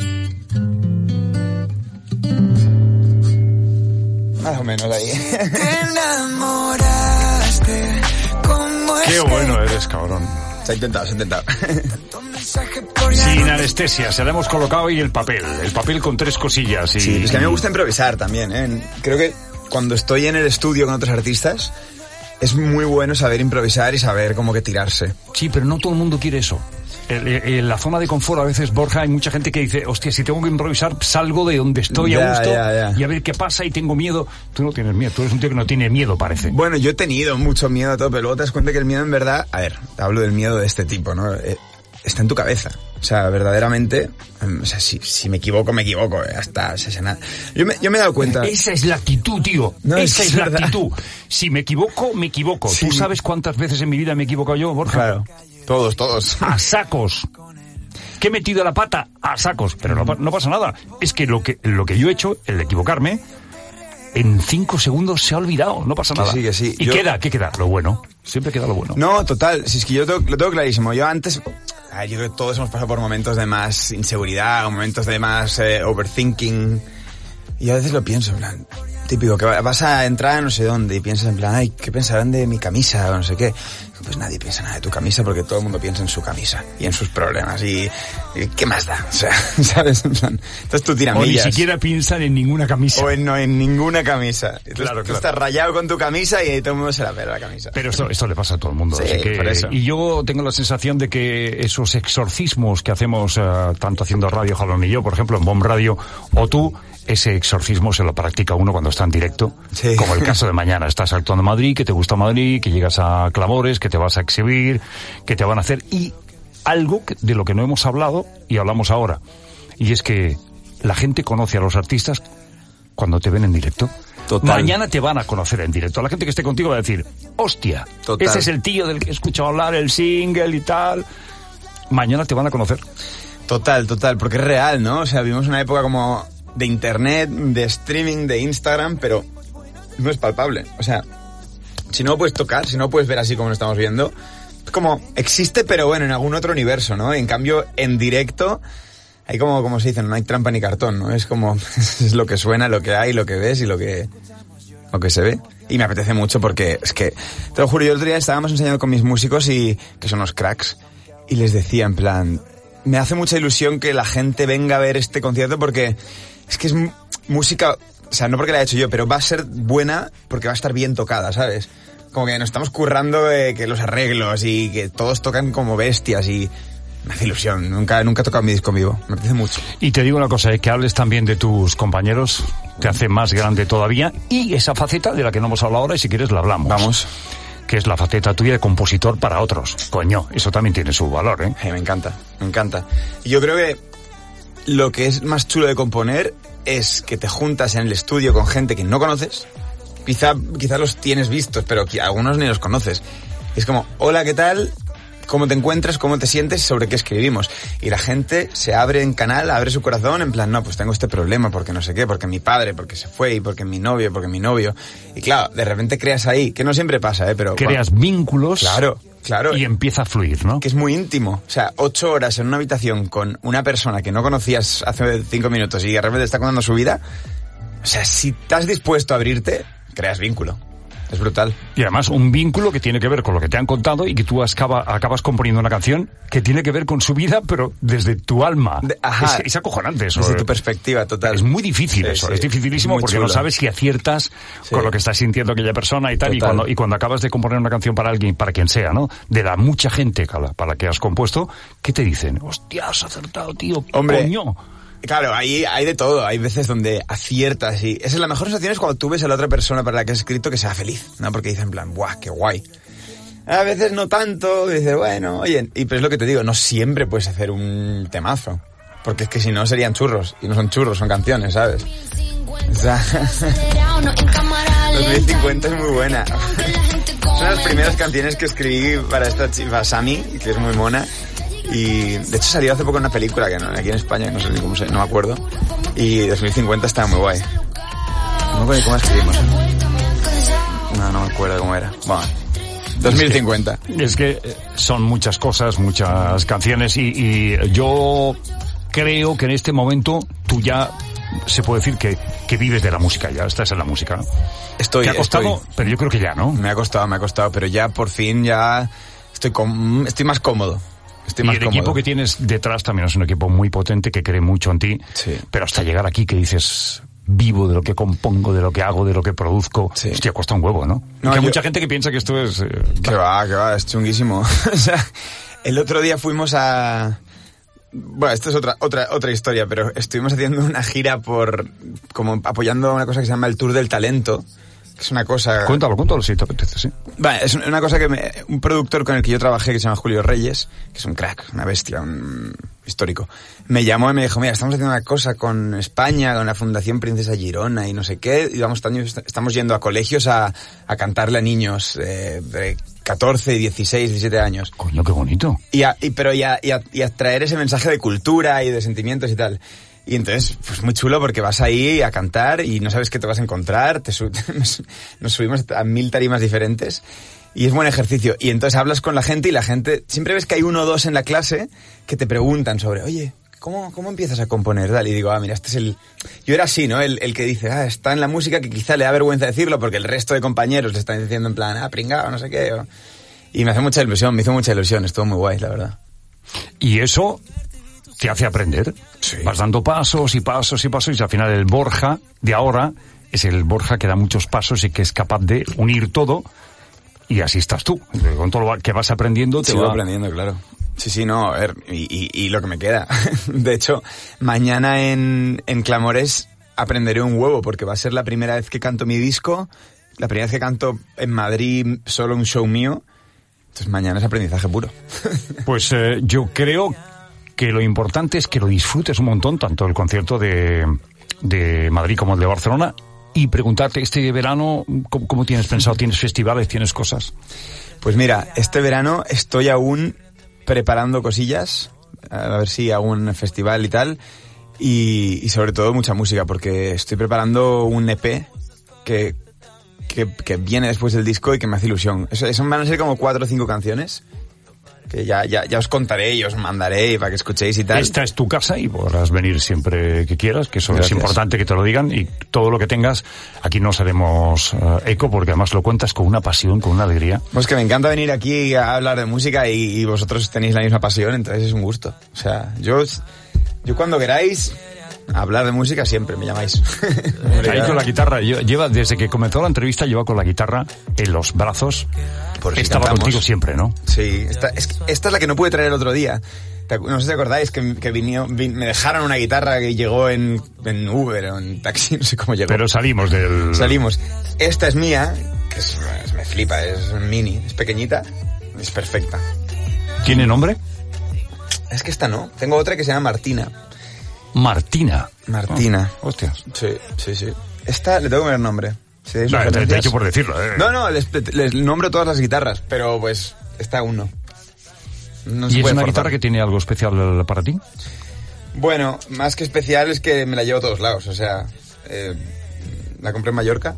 Más o menos ahí. Te enamoraste como Qué bueno eres, cabrón. Se ha intentado, se ha intentado. Sin anestesia, se la hemos colocado y el papel. El papel con tres cosillas. Y... Sí, es que a mí me gusta improvisar también, ¿eh? Creo que cuando estoy en el estudio con otros artistas, es muy bueno saber improvisar y saber cómo que tirarse. Sí, pero no todo el mundo quiere eso. En la zona de confort a veces, Borja, hay mucha gente que dice, hostia, si tengo que improvisar, salgo de donde estoy ya, a gusto ya, ya. y a ver qué pasa y tengo miedo. Tú no tienes miedo, tú eres un tío que no tiene miedo, parece. Bueno, yo he tenido mucho miedo a todo, pero luego te das cuenta que el miedo en verdad, a ver, te hablo del miedo de este tipo, ¿no? Eh, está en tu cabeza. O sea, verdaderamente, o sea, si, si me equivoco, me equivoco, eh, hasta, o sea, nada. Yo me, yo me he dado cuenta. Esa es la actitud, tío. No, Esa es es la verdad. actitud. Si me equivoco, me equivoco. Sí. ¿Tú sabes cuántas veces en mi vida me he equivocado yo, Borja? Claro. Todos, todos. A sacos. ¿Que he metido la pata? A sacos. Pero no, no pasa nada. Es que lo que lo que yo he hecho, el de equivocarme, en cinco segundos se ha olvidado. No pasa Que nada. sí, que sí. ¿Y Yo- queda? ¿Qué queda? Lo bueno. Siempre queda lo bueno. No, total, si es que yo lo tengo, lo tengo clarísimo. Yo antes, ah, yo creo que todos hemos pasado por momentos de más inseguridad, o momentos de más eh, overthinking. Y a veces lo pienso, en plan, típico, que vas a entrar a no sé dónde y piensas en plan, ay, ¿qué pensarán de mi camisa o no sé qué? Pues nadie piensa nada de tu camisa porque todo el mundo piensa en su camisa y en sus problemas y, y ¿qué más da? O sea, ¿sabes? En plan, entonces tú tiras O ni millas. siquiera piensan en ninguna camisa. O en, no, en ninguna camisa. Entonces, Claro, tú claro. estás rayado con tu camisa y todo el mundo se la pela la camisa. Pero esto, esto le pasa a todo el mundo. Sí, así que- por eso. Y yo tengo la sensación de que esos exorcismos que hacemos, eh, tanto haciendo Radio Jalón y yo, por ejemplo, en Bomb Radio, o tú, ese exorcismo se lo practica uno cuando está en directo. Sí. Como el caso de mañana. Estás actuando en Madrid, que te gusta Madrid, que llegas a Clamores, que te vas a exhibir, que te van a hacer... Y algo que- de lo que no hemos hablado, y hablamos ahora, y es que la gente conoce a los artistas cuando te ven en directo. Total. Mañana te van a conocer en directo. La gente que esté contigo va a decir, hostia, Total. ese es el tío del que he escuchado hablar, el single y tal. Mañana te van a conocer. Total, total, porque es real, ¿no? O sea, vivimos una época como de internet, de streaming, de Instagram, pero no es palpable. O sea, si no lo puedes tocar, si no lo puedes ver así como lo estamos viendo, es como, existe, pero bueno, en algún otro universo, ¿no? En cambio, en directo, hay como, como se dice, no hay trampa ni cartón, ¿no? Es como, es lo que suena, lo que hay, lo que ves y lo que, lo que se ve. Y me apetece mucho porque, es que, te lo juro, yo el otro día estábamos enseñando con mis músicos y, que son los cracks, y les decía en plan, me hace mucha ilusión que la gente venga a ver este concierto porque es que es m- música, o sea, no porque la he hecho yo, pero va a ser buena porque va a estar bien tocada, ¿sabes? Como que nos estamos currando eh, que los arreglos y que todos tocan como bestias y me hace ilusión. Nunca, nunca he tocado mi disco en vivo, me apetece mucho. Y te digo una cosa, eh, que hables también de tus compañeros, te hace más grande todavía, y esa faceta de la que no hemos hablado ahora, y si quieres la hablamos. Vamos. Que es la faceta tuya de compositor para otros. Coño, eso también tiene su valor, ¿eh? Eh, me encanta, me encanta. Y yo creo que lo que es más chulo de componer es que te juntas en el estudio con gente que no conoces. Quizá, quizá los tienes vistos, pero que algunos ni los conoces. Es como, hola, ¿qué tal? ¿Cómo te encuentras? ¿Cómo te sientes? ¿Sobre qué escribimos? Y la gente se abre en canal, abre su corazón, en plan, no, pues tengo este problema, porque no sé qué, porque mi padre, porque se fue, y porque mi novio, porque mi novio. Y claro, de repente creas ahí, que no siempre pasa, ¿eh? Pero Creas bueno, vínculos. Claro, claro. Y empieza a fluir, ¿no? Que es muy íntimo. O sea, ocho horas en una habitación con una persona que no conocías hace cinco minutos y de repente está contando su vida. O sea, si estás dispuesto a abrirte, creas vínculo. es brutal. Y además un vínculo que tiene que ver con lo que te han contado y que tú acaba, acabas componiendo una canción que tiene que ver con su vida, pero desde tu alma. De, ajá. Es, es acojonante eso. Desde tu perspectiva, total. Es muy difícil sí, eso, sí. es dificilísimo es porque chulo. No sabes si aciertas sí. con lo que está sintiendo aquella persona y tal. Y cuando, y cuando acabas de componer una canción para alguien, para quien sea, ¿no? De la mucha gente para la que has compuesto, ¿qué te dicen? Hostia, has acertado, tío. Hombre. Coño. Claro, ahí hay de todo. Hay veces donde aciertas y... Esa es la mejor sensación es cuando tú ves a la otra persona para la que has escrito que sea feliz, ¿no? Porque dicen en plan, ¡buah, qué guay! A veces no tanto, y dices, bueno, oye... Y pero es lo que te digo, no siempre puedes hacer un temazo. Porque es que si no serían churros. Y no son churros, son canciones, ¿sabes? O sea... dos mil cincuenta es muy buena. Son las primeras canciones que escribí para esta chica, Sami, que es muy mona. Y de hecho salió hace poco una película que no, aquí en España, no sé ni cómo se, no me acuerdo. Y dos mil cincuenta estaba muy guay. No me acuerdo ni cómo escribimos. ¿eh? No, no me acuerdo cómo era. Bueno, dos mil cincuenta. Es que, es que son muchas cosas, muchas canciones y, y yo creo que en este momento tú ya se puede decir que, que vives de la música ya, estás en la música, ¿no? Estoy, ¿Te ha costado? Estoy. Pero yo creo que ya, ¿no? Me ha costado, me ha costado, pero ya por fin ya estoy, com- estoy más cómodo. Estoy y más el cómodo. Equipo que tienes detrás también es un equipo muy potente que cree mucho en ti, sí. pero hasta llegar aquí que dices vivo de lo que compongo, de lo que hago, de lo que produzco, sí. hostia, cuesta un huevo, ¿no? no hay yo... mucha gente que piensa que esto es... Eh, que va, que va, es chunguísimo. O sea, el otro día fuimos a... Bueno, esto es otra otra otra historia, pero estuvimos haciendo una gira por... como apoyando una cosa que se llama el Tour del Talento, que es una cosa... Cuéntalo, cuéntalo si te apetece, sí. Vale, es una cosa que me, un productor con el que yo trabajé, que se llama Julio Reyes, que es un crack, una bestia, un histórico, me llamó y me dijo, mira, estamos haciendo una cosa con España, con la Fundación Princesa Girona y no sé qué, y vamos, estamos yendo a colegios a, a cantarle a niños eh, de catorce, dieciséis, diecisiete años. Coño, qué bonito. Y a, y, pero y a, y, a, y a traer ese mensaje de cultura y de sentimientos y tal. Y entonces, pues muy chulo porque vas ahí a cantar y no sabes qué te vas a encontrar, te su- nos subimos a mil tarimas diferentes y es buen ejercicio. Y entonces hablas con la gente y la gente, siempre ves que hay uno o dos en la clase que te preguntan sobre, oye, ¿cómo, cómo empiezas a componer? Tal? Y digo, ah, mira, este es el... Yo era así, ¿no? El, el que dice, ah, está en la música que quizá le da vergüenza decirlo porque el resto de compañeros le están diciendo en plan, ah, pringao, no sé qué. O... Y me hace mucha ilusión, me hizo mucha ilusión, estuvo muy guay, la verdad. Y eso... te hace aprender. Sí. Vas dando pasos y pasos y pasos y al final el Borja de ahora es el Borja que da muchos pasos y que es capaz de unir todo y así estás tú. Con todo lo que vas aprendiendo te Sigo va... aprendiendo, claro. Sí, sí, no, a ver, y, y, y lo que me queda. De hecho, mañana en, en Clamores aprenderé un huevo porque va a ser la primera vez que canto mi disco, la primera vez que canto en Madrid solo un show mío. Entonces mañana es aprendizaje puro. Pues eh, yo creo que lo importante es que lo disfrutes un montón, tanto el concierto de, de Madrid como el de Barcelona, y preguntarte, este verano, ¿cómo, cómo tienes pensado? ¿Tienes festivales? ¿Tienes cosas? Pues mira, este verano estoy aún preparando cosillas, a ver si hago un festival y tal, y, y sobre todo mucha música, porque estoy preparando un E P que, que, que viene después del disco y que me hace ilusión. Eso, eso van a ser como cuatro o cinco canciones, que ya, ya, ya os contaré y os mandaré para que escuchéis y tal. Esta es tu casa y podrás venir siempre que quieras, que eso Gracias. Es importante que te lo digan, y todo lo que tengas, aquí nos haremos uh, eco, porque además lo cuentas con una pasión, con una alegría. Pues que me encanta venir aquí a hablar de música y, y vosotros tenéis la misma pasión, entonces es un gusto. O sea, yo, yo cuando queráis hablar de música siempre me llamáis. Ahí con la guitarra, lleva, desde que comenzó la entrevista lleva con la guitarra en los brazos. Por si Estaba cantamos. contigo siempre, ¿no? Sí, esta es, esta es la que no pude traer el otro día. No sé si acordáis que, que vinió, vin, me dejaron una guitarra que llegó en, en Uber o en taxi, no sé cómo llegó. Pero salimos del... Salimos. Esta es mía, que es, me flipa, es mini, es pequeñita, es perfecta. ¿Tiene nombre? Es que esta no. Tengo otra que se llama Martina. Martina. Martina. Oh, hostias. Sí, sí, sí. Esta le tengo que poner nombre. ¿Sí, no, te, te he hecho por decirlo, eh. No, no, les, les nombro todas las guitarras, pero pues esta aún no. No ¿Y es una forzar. guitarra que tiene algo especial para ti? Bueno, más que especial es que me la llevo a todos lados, o sea, eh, la compré en Mallorca,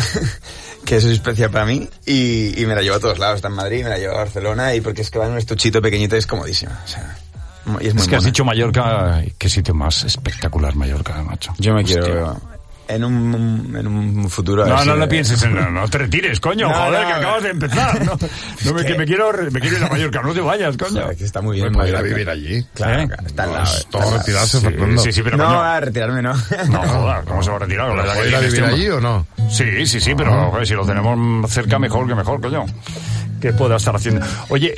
que eso es especial para mí, y, y me la llevo a todos lados, está en Madrid, me la llevo a Barcelona, y porque es que va en un estuchito pequeñito y es comodísima, o sea, y es muy Es que mona. has dicho Mallorca, qué sitio más espectacular Mallorca, macho. Yo me Hostia. quiero... En un, en un futuro... No, así, no, no eh. pienses en... No, no te retires, coño, No, joder, no, que acabas de empezar. No, no me, que me quiero me quiero ir a Mallorca, no te vayas, coño. Joder, que está muy bien. Pues para ir a Mallorca. vivir allí. Claro, ¿Eh? está al No, lado. es está todo al lado. retirarse, Sí, Fernando. sí, sí, pero No, coño... a retirarme no. No, joder, ¿cómo se va a retirar? La verdad que ¿Para ir a en vivir este- allí o no? Sí, sí, sí, pero joder, si lo tenemos cerca, mejor que mejor, coño. ¿Qué pueda estar haciendo? Oye,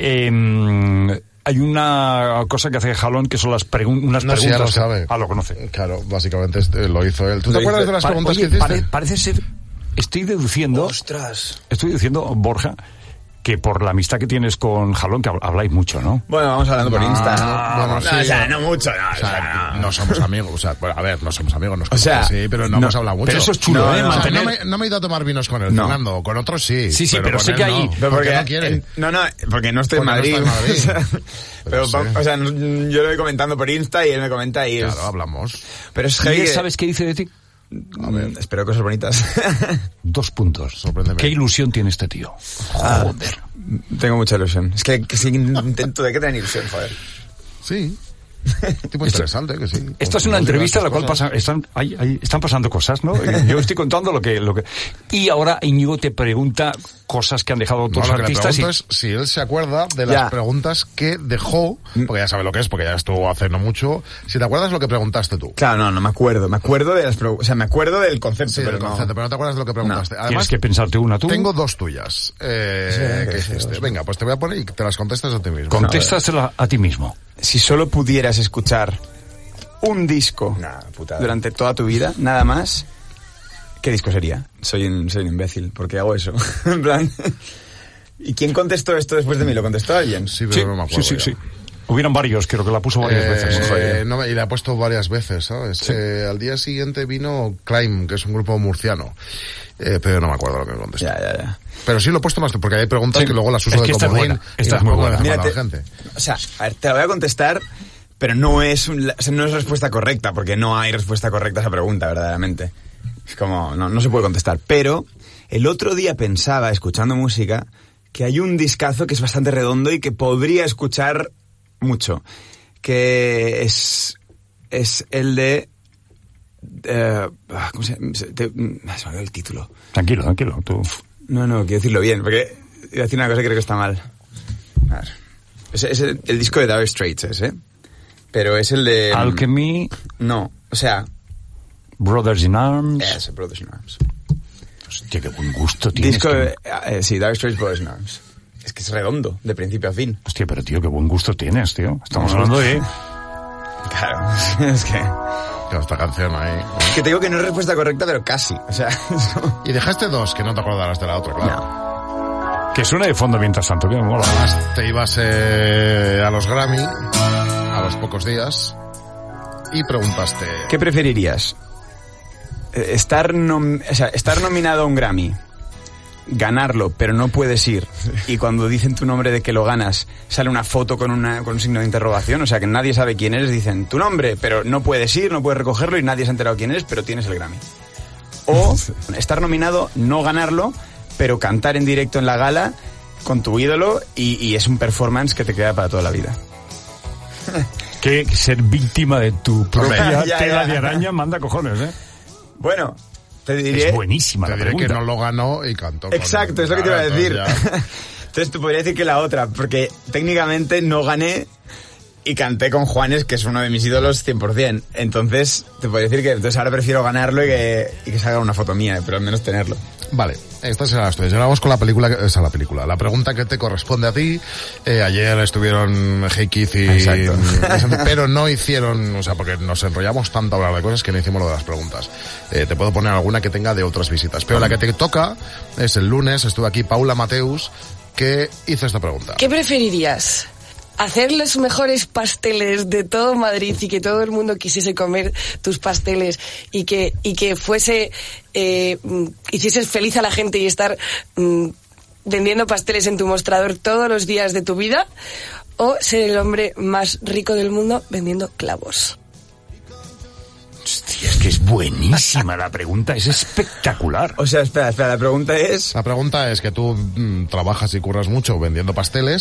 eh, hay una cosa que hace Jalón que son las pregun- unas No, si ya preguntas. lo sabe. Ah, lo conoce. Claro, básicamente este, lo hizo él. ¿Tú Lo te acuerdas hizo- de las Pa- preguntas oye, que hiciste? pare- parece ser... Estoy deduciendo... Ostras. Estoy diciendo, Borja, que por la amistad que tienes con Jalón, que hab- habláis mucho, ¿no? Bueno, vamos hablando por No, Insta. no, bueno, no, sí, o sea, no. no mucho. No, O sea, o sea, no. no somos amigos, o sea, bueno, a ver, no somos amigos, nos O sea, conocemos, sí, pero no, no, hemos hablado mucho. Pero eso es chulo, No, ¿eh? no, O sea, Mantener... no, me, no me he ido a tomar vinos con él, No. Fernando, con otros sí. Sí, sí, pero con sé él que no. hay- Pero porque no quiere. en- no, no, porque no estoy en Porque Madrid. no está en Madrid. O sea, Pero pero, sí. va- o sea, no- yo lo voy comentando por Insta y él me comenta y es... Claro, hablamos. Pero es ¿Y heavy él que- sabes qué dice de ti? A ver, espero cosas bonitas. Dos puntos. Sorpréndeme. ¿Qué ilusión tiene este tío? Ah, Joder. Tengo mucha ilusión. Es que, que sí, intento de que tener ilusión, joder. Sí. Tipo interesante, que sí. Esto es Con- una con entrevista en la cual cosas. pasa, están, hay- hay- están pasando cosas, ¿no? Yo estoy contando lo que, lo que... Y ahora Íñigo te pregunta cosas que han dejado No, otros lo que le artistas y... pregunto es si él se acuerda de las Ya. preguntas que dejó, porque ya sabe lo que es, porque ya estuvo hace no mucho. Si te acuerdas lo que preguntaste tú. Claro, no, no me acuerdo. Me acuerdo de las... pro- O sea, me acuerdo del concepto, Sí, pero del no... concepto, pero no te acuerdas de lo que preguntaste. Tienes Además, que pensarte una tú. tengo dos tuyas. Eh, Sí, ¿qué sí, hiciste? sí. Venga, pues te voy a poner y te las contestas a ti mismo. Contéstasela a ti mismo. Si solo pudieras escuchar un disco Nah, putada. durante toda tu vida, nada más, ¿qué disco sería? Soy un, soy un imbécil, porque hago eso. En plan... ¿Y quién contestó esto después de mí? ¿Lo contestó alguien? Sí, pero Sí, no me acuerdo. sí, sí, ya. sí. Hubieran varios, creo que la puso varias Eh, veces. Joder. no, y la he puesto varias veces, ¿sabes? Eh, al día siguiente vino Climb, que es un grupo murciano. Eh, pero no me acuerdo lo que me contestó. Ya, ya, ya. Pero sí lo he puesto más, porque hay preguntas Sí. que luego las uso Es de que esta es comodín. buena, y esta las es muy pongo buena. de Mira, a la te- gente. O sea, a ver, te la voy a contestar, pero no es, un- o sea, no es respuesta correcta, porque no hay respuesta correcta a esa pregunta, verdaderamente. Es como, no, no se puede contestar. Pero el otro día pensaba, escuchando música, que hay un discazo que es bastante redondo y que podría escuchar mucho, que es, es el de... eh, ¿cómo se llama? Se- te- se me ha olvidado el título. Tranquilo, tranquilo. Tú. No, no, quiero decirlo bien, porque iba a decir una cosa que creo que está mal. A ver. Es, es el, el disco de Dire Straits, ese, ¿eh? Pero es el de... Alchemy, No, o sea... Brothers in Arms. Ese, Brothers in Arms. Hostia, qué buen gusto tienes. Disco que- de... eh, sí, Dire Straits, Brothers in Arms. Es que es redondo, de principio a fin. Hostia, pero tío, qué buen gusto tienes, tío. Estamos hablando de... Claro, es que... Claro, esta canción ahí. Que te digo que no es respuesta correcta, pero casi. O sea... es como- Y dejaste dos, que no te acordarás de la otra, claro. No. Que suena de fondo mientras tanto, que me mola. Además, te ibas eh, a los Grammy a los pocos días y preguntaste... ¿Qué preferirías? Eh, Estar, nom- o sea, estar nominado a un Grammy, ganarlo, pero no puedes ir, y cuando dicen tu nombre de que lo ganas, sale una foto con, una, con un signo de interrogación, o sea que nadie sabe quién eres, dicen tu nombre, pero no puedes ir, no puedes recogerlo y nadie se ha enterado quién eres, pero tienes el Grammy. O estar nominado, no ganarlo, pero cantar en directo en la gala con tu ídolo y, y es un performance que te queda para toda la vida. Que ser víctima de tu propia Ya, ya, tela ya. de araña manda cojones, ¿eh? Bueno, te diré... Es buenísima Te la diré que pregunta. no lo ganó y cantó. con Exacto, él. es lo que te iba a Claro, decir. entonces ya- Entonces tú podrías decir que la otra, porque técnicamente no gané y canté con Juanes, que es uno de mis ídolos cien por ciento. Entonces te podría decir que entonces ahora prefiero ganarlo y que, y que salga una foto mía, pero al menos tenerlo. Vale, estas eran las tuyas. Ahora vamos con la película, esa la película. La pregunta que te corresponde a ti. Eh, ayer estuvieron Hey Keith y... Exacto. Pero no hicieron, o sea, porque nos enrollamos tanto a hablar de cosas que no hicimos lo de las preguntas. Eh, te puedo poner alguna que tenga de otras visitas. Pero la que te toca es el lunes, estuvo aquí Paula Mateus, que hizo esta pregunta. ¿Qué preferirías? ¿Hacer los mejores pasteles de todo Madrid y que todo el mundo quisiese comer tus pasteles y que, y que fuese, eh, mm, hicieses feliz a la gente y estar mm, vendiendo pasteles en tu mostrador todos los días de tu vida? ¿O ser el hombre más rico del mundo vendiendo clavos? Hostia, es que es buenísima la pregunta, es espectacular. O sea, espera, espera, la pregunta es... La pregunta es que tú mm, trabajas y curras mucho vendiendo pasteles,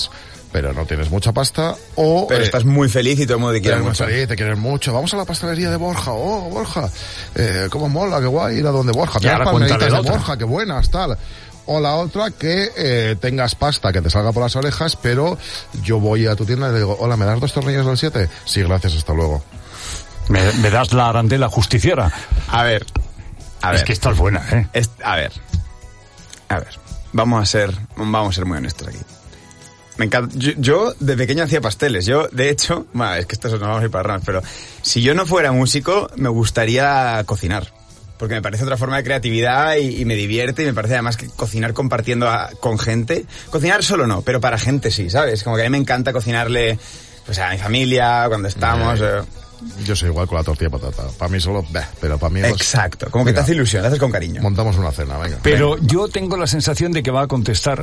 pero no tienes mucha pasta, o... Pero eh, estás muy feliz y todo el mundo te quiere mucho. Feliz, te quieren mucho. Vamos a la pastelería de Borja. Oh, Borja, eh, cómo mola, qué guay ir a donde Borja. Y ahora cuéntale de la otra. Borja, qué buenas, tal. O la otra, que eh, tengas pasta que te salga por las orejas, pero yo voy a tu tienda y le digo, hola, ¿me das dos tornillos del siete? Sí, gracias, hasta luego. Me, me das la arandela justiciera. A ver, a ver. Es que esta es buena, ¿eh? Es, a ver, a ver. Vamos a ser, vamos a ser muy honestos aquí. Me encanta. Yo, yo de pequeño hacía pasteles. Yo, de hecho, bueno, es que esto no vamos a ir para ramas, pero si yo no fuera músico, me gustaría cocinar. Porque me parece otra forma de creatividad y, y me divierte, y me parece además que cocinar compartiendo a, con gente. Cocinar solo no, pero para gente sí, ¿sabes? Como que a mí me encanta cocinarle, pues, a mi familia, cuando estamos... Eh, Yo soy igual con la tortilla de patata. Para mí solo, bleh, pero para mí... Pues, exacto, como venga, que te hace ilusión, te haces con cariño. Montamos una cena, venga. Pero venga. Yo tengo la sensación de que va a contestar...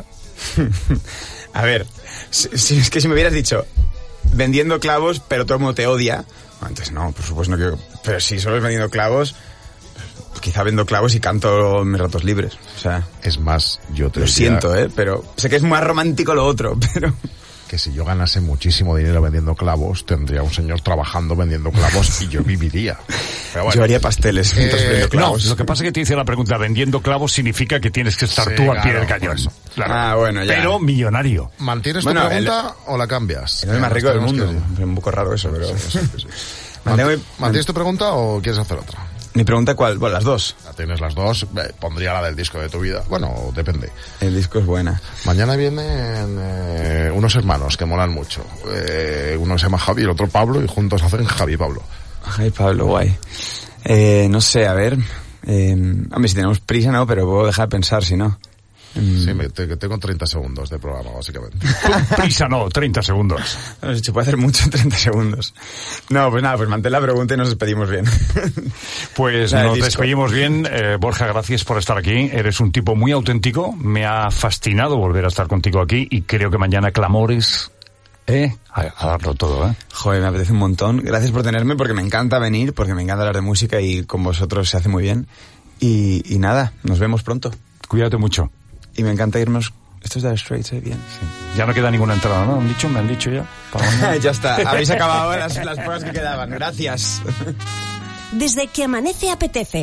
A ver, si, si, es que si me hubieras dicho vendiendo clavos, pero todo el mundo te odia... Antes no, por supuesto no quiero... Pero si solo es vendiendo clavos... Quizá vendo clavos y canto en mis ratos libres. O sea, es más, yo te lo siento, ¿eh? Pero sé que es más romántico lo otro, pero... Que si yo ganase muchísimo dinero vendiendo clavos, tendría un señor trabajando vendiendo clavos y yo viviría. Pero bueno, yo haría pasteles mientras eh, vendo clavos. No, lo que pasa es que te hice la pregunta, vendiendo clavos significa que tienes que estar sí, tú al pie del cañón. Claro. Ah, bueno, ya. Pero millonario. ¿Mantienes bueno, tu pregunta el, o la cambias? Es el más rico del mundo. Es un poco raro eso, pero... Sí, sí, sí. Mantengo... ¿Mantienes tu pregunta o quieres hacer otra? Mi pregunta, ¿cuál? Bueno, las dos. La tienes las dos. Eh, pondría la del disco de tu vida. Bueno, depende. El disco es buena. Mañana vienen eh, unos hermanos que molan mucho. Eh, uno se llama Javi, el otro Pablo, y juntos hacen Javi y Pablo. Javi y Pablo, guay. Eh, no sé, a ver... Eh, hombre, si tenemos prisa, no, pero puedo dejar de pensar, si no. Sí, me, te, tengo treinta segundos de programa, básicamente. Prisa no, treinta segundos. No, se puede hacer mucho en treinta segundos. No, pues nada, pues mantén la pregunta y nos despedimos bien. Pues o sea, nos despedimos bien. Eh, Borja, gracias por estar aquí. Eres un tipo muy auténtico. Me ha fascinado volver a estar contigo aquí y creo que mañana Clamores... Eh, a, a darlo todo, ¿eh? Joder, me apetece un montón. Gracias por tenerme, porque me encanta venir, porque me encanta hablar de música y con vosotros se hace muy bien. Y, y nada, nos vemos pronto. Cuídate mucho. Y me encanta irnos... Esto es de Straits, ¿eh? Bien. Sí. Ya no queda ninguna entrada, ¿no? ¿Han dicho? ¿Me han dicho ya? Ya está. Habéis acabado las, las pruebas que quedaban. Gracias. Desde que amanece apetece.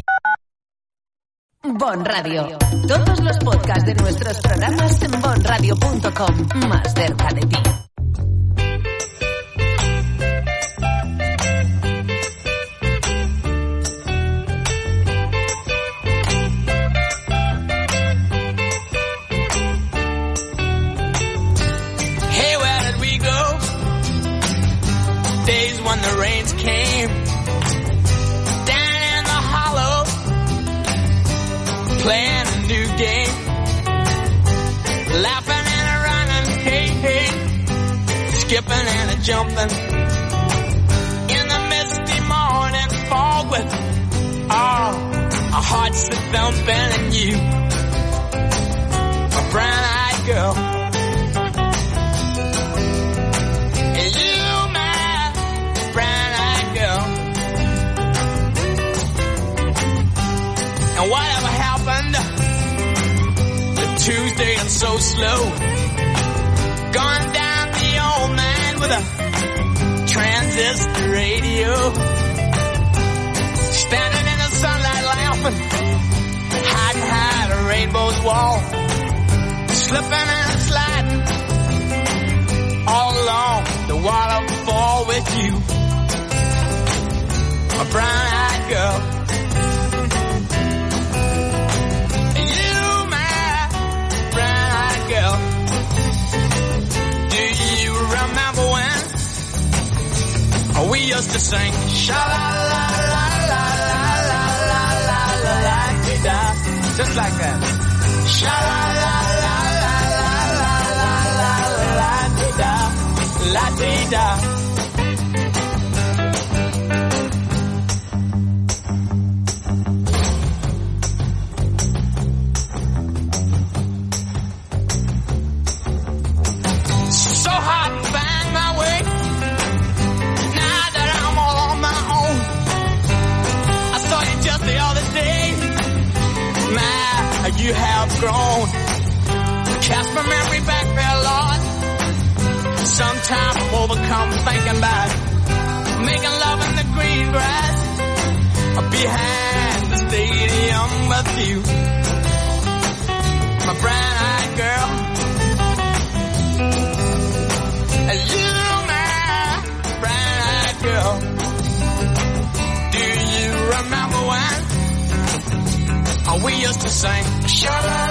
Bon Radio. Todos los podcasts de nuestros programas en bon radio punto com. Más cerca de ti. When the rains came down in the hollow, playing a new game, laughing and a running, hey, hey, skipping and a jumping in the misty morning fog with oh, our hearts that thumping and you, a brown-eyed girl. And whatever happened to Tuesday and so slow, gone down the old man with a transistor radio, standing in the sunlight laughing, hiding behind a rainbow's wall, slipping and sliding all along the waterfall with you, a brown-eyed girl. We used to sing sha la la la la la la la la la da, just like that. Sha la la la la la la la la la la da, la da. So hot and bang my way. Just the other day, my, you have grown. Cast my memory back there, Lord. Sometimes I'm overcome thinking about making love in the green grass behind the stadium with you, my brown-eyed girl. And you, my brown-eyed girl. Do you remember when we used to sing? Shut up.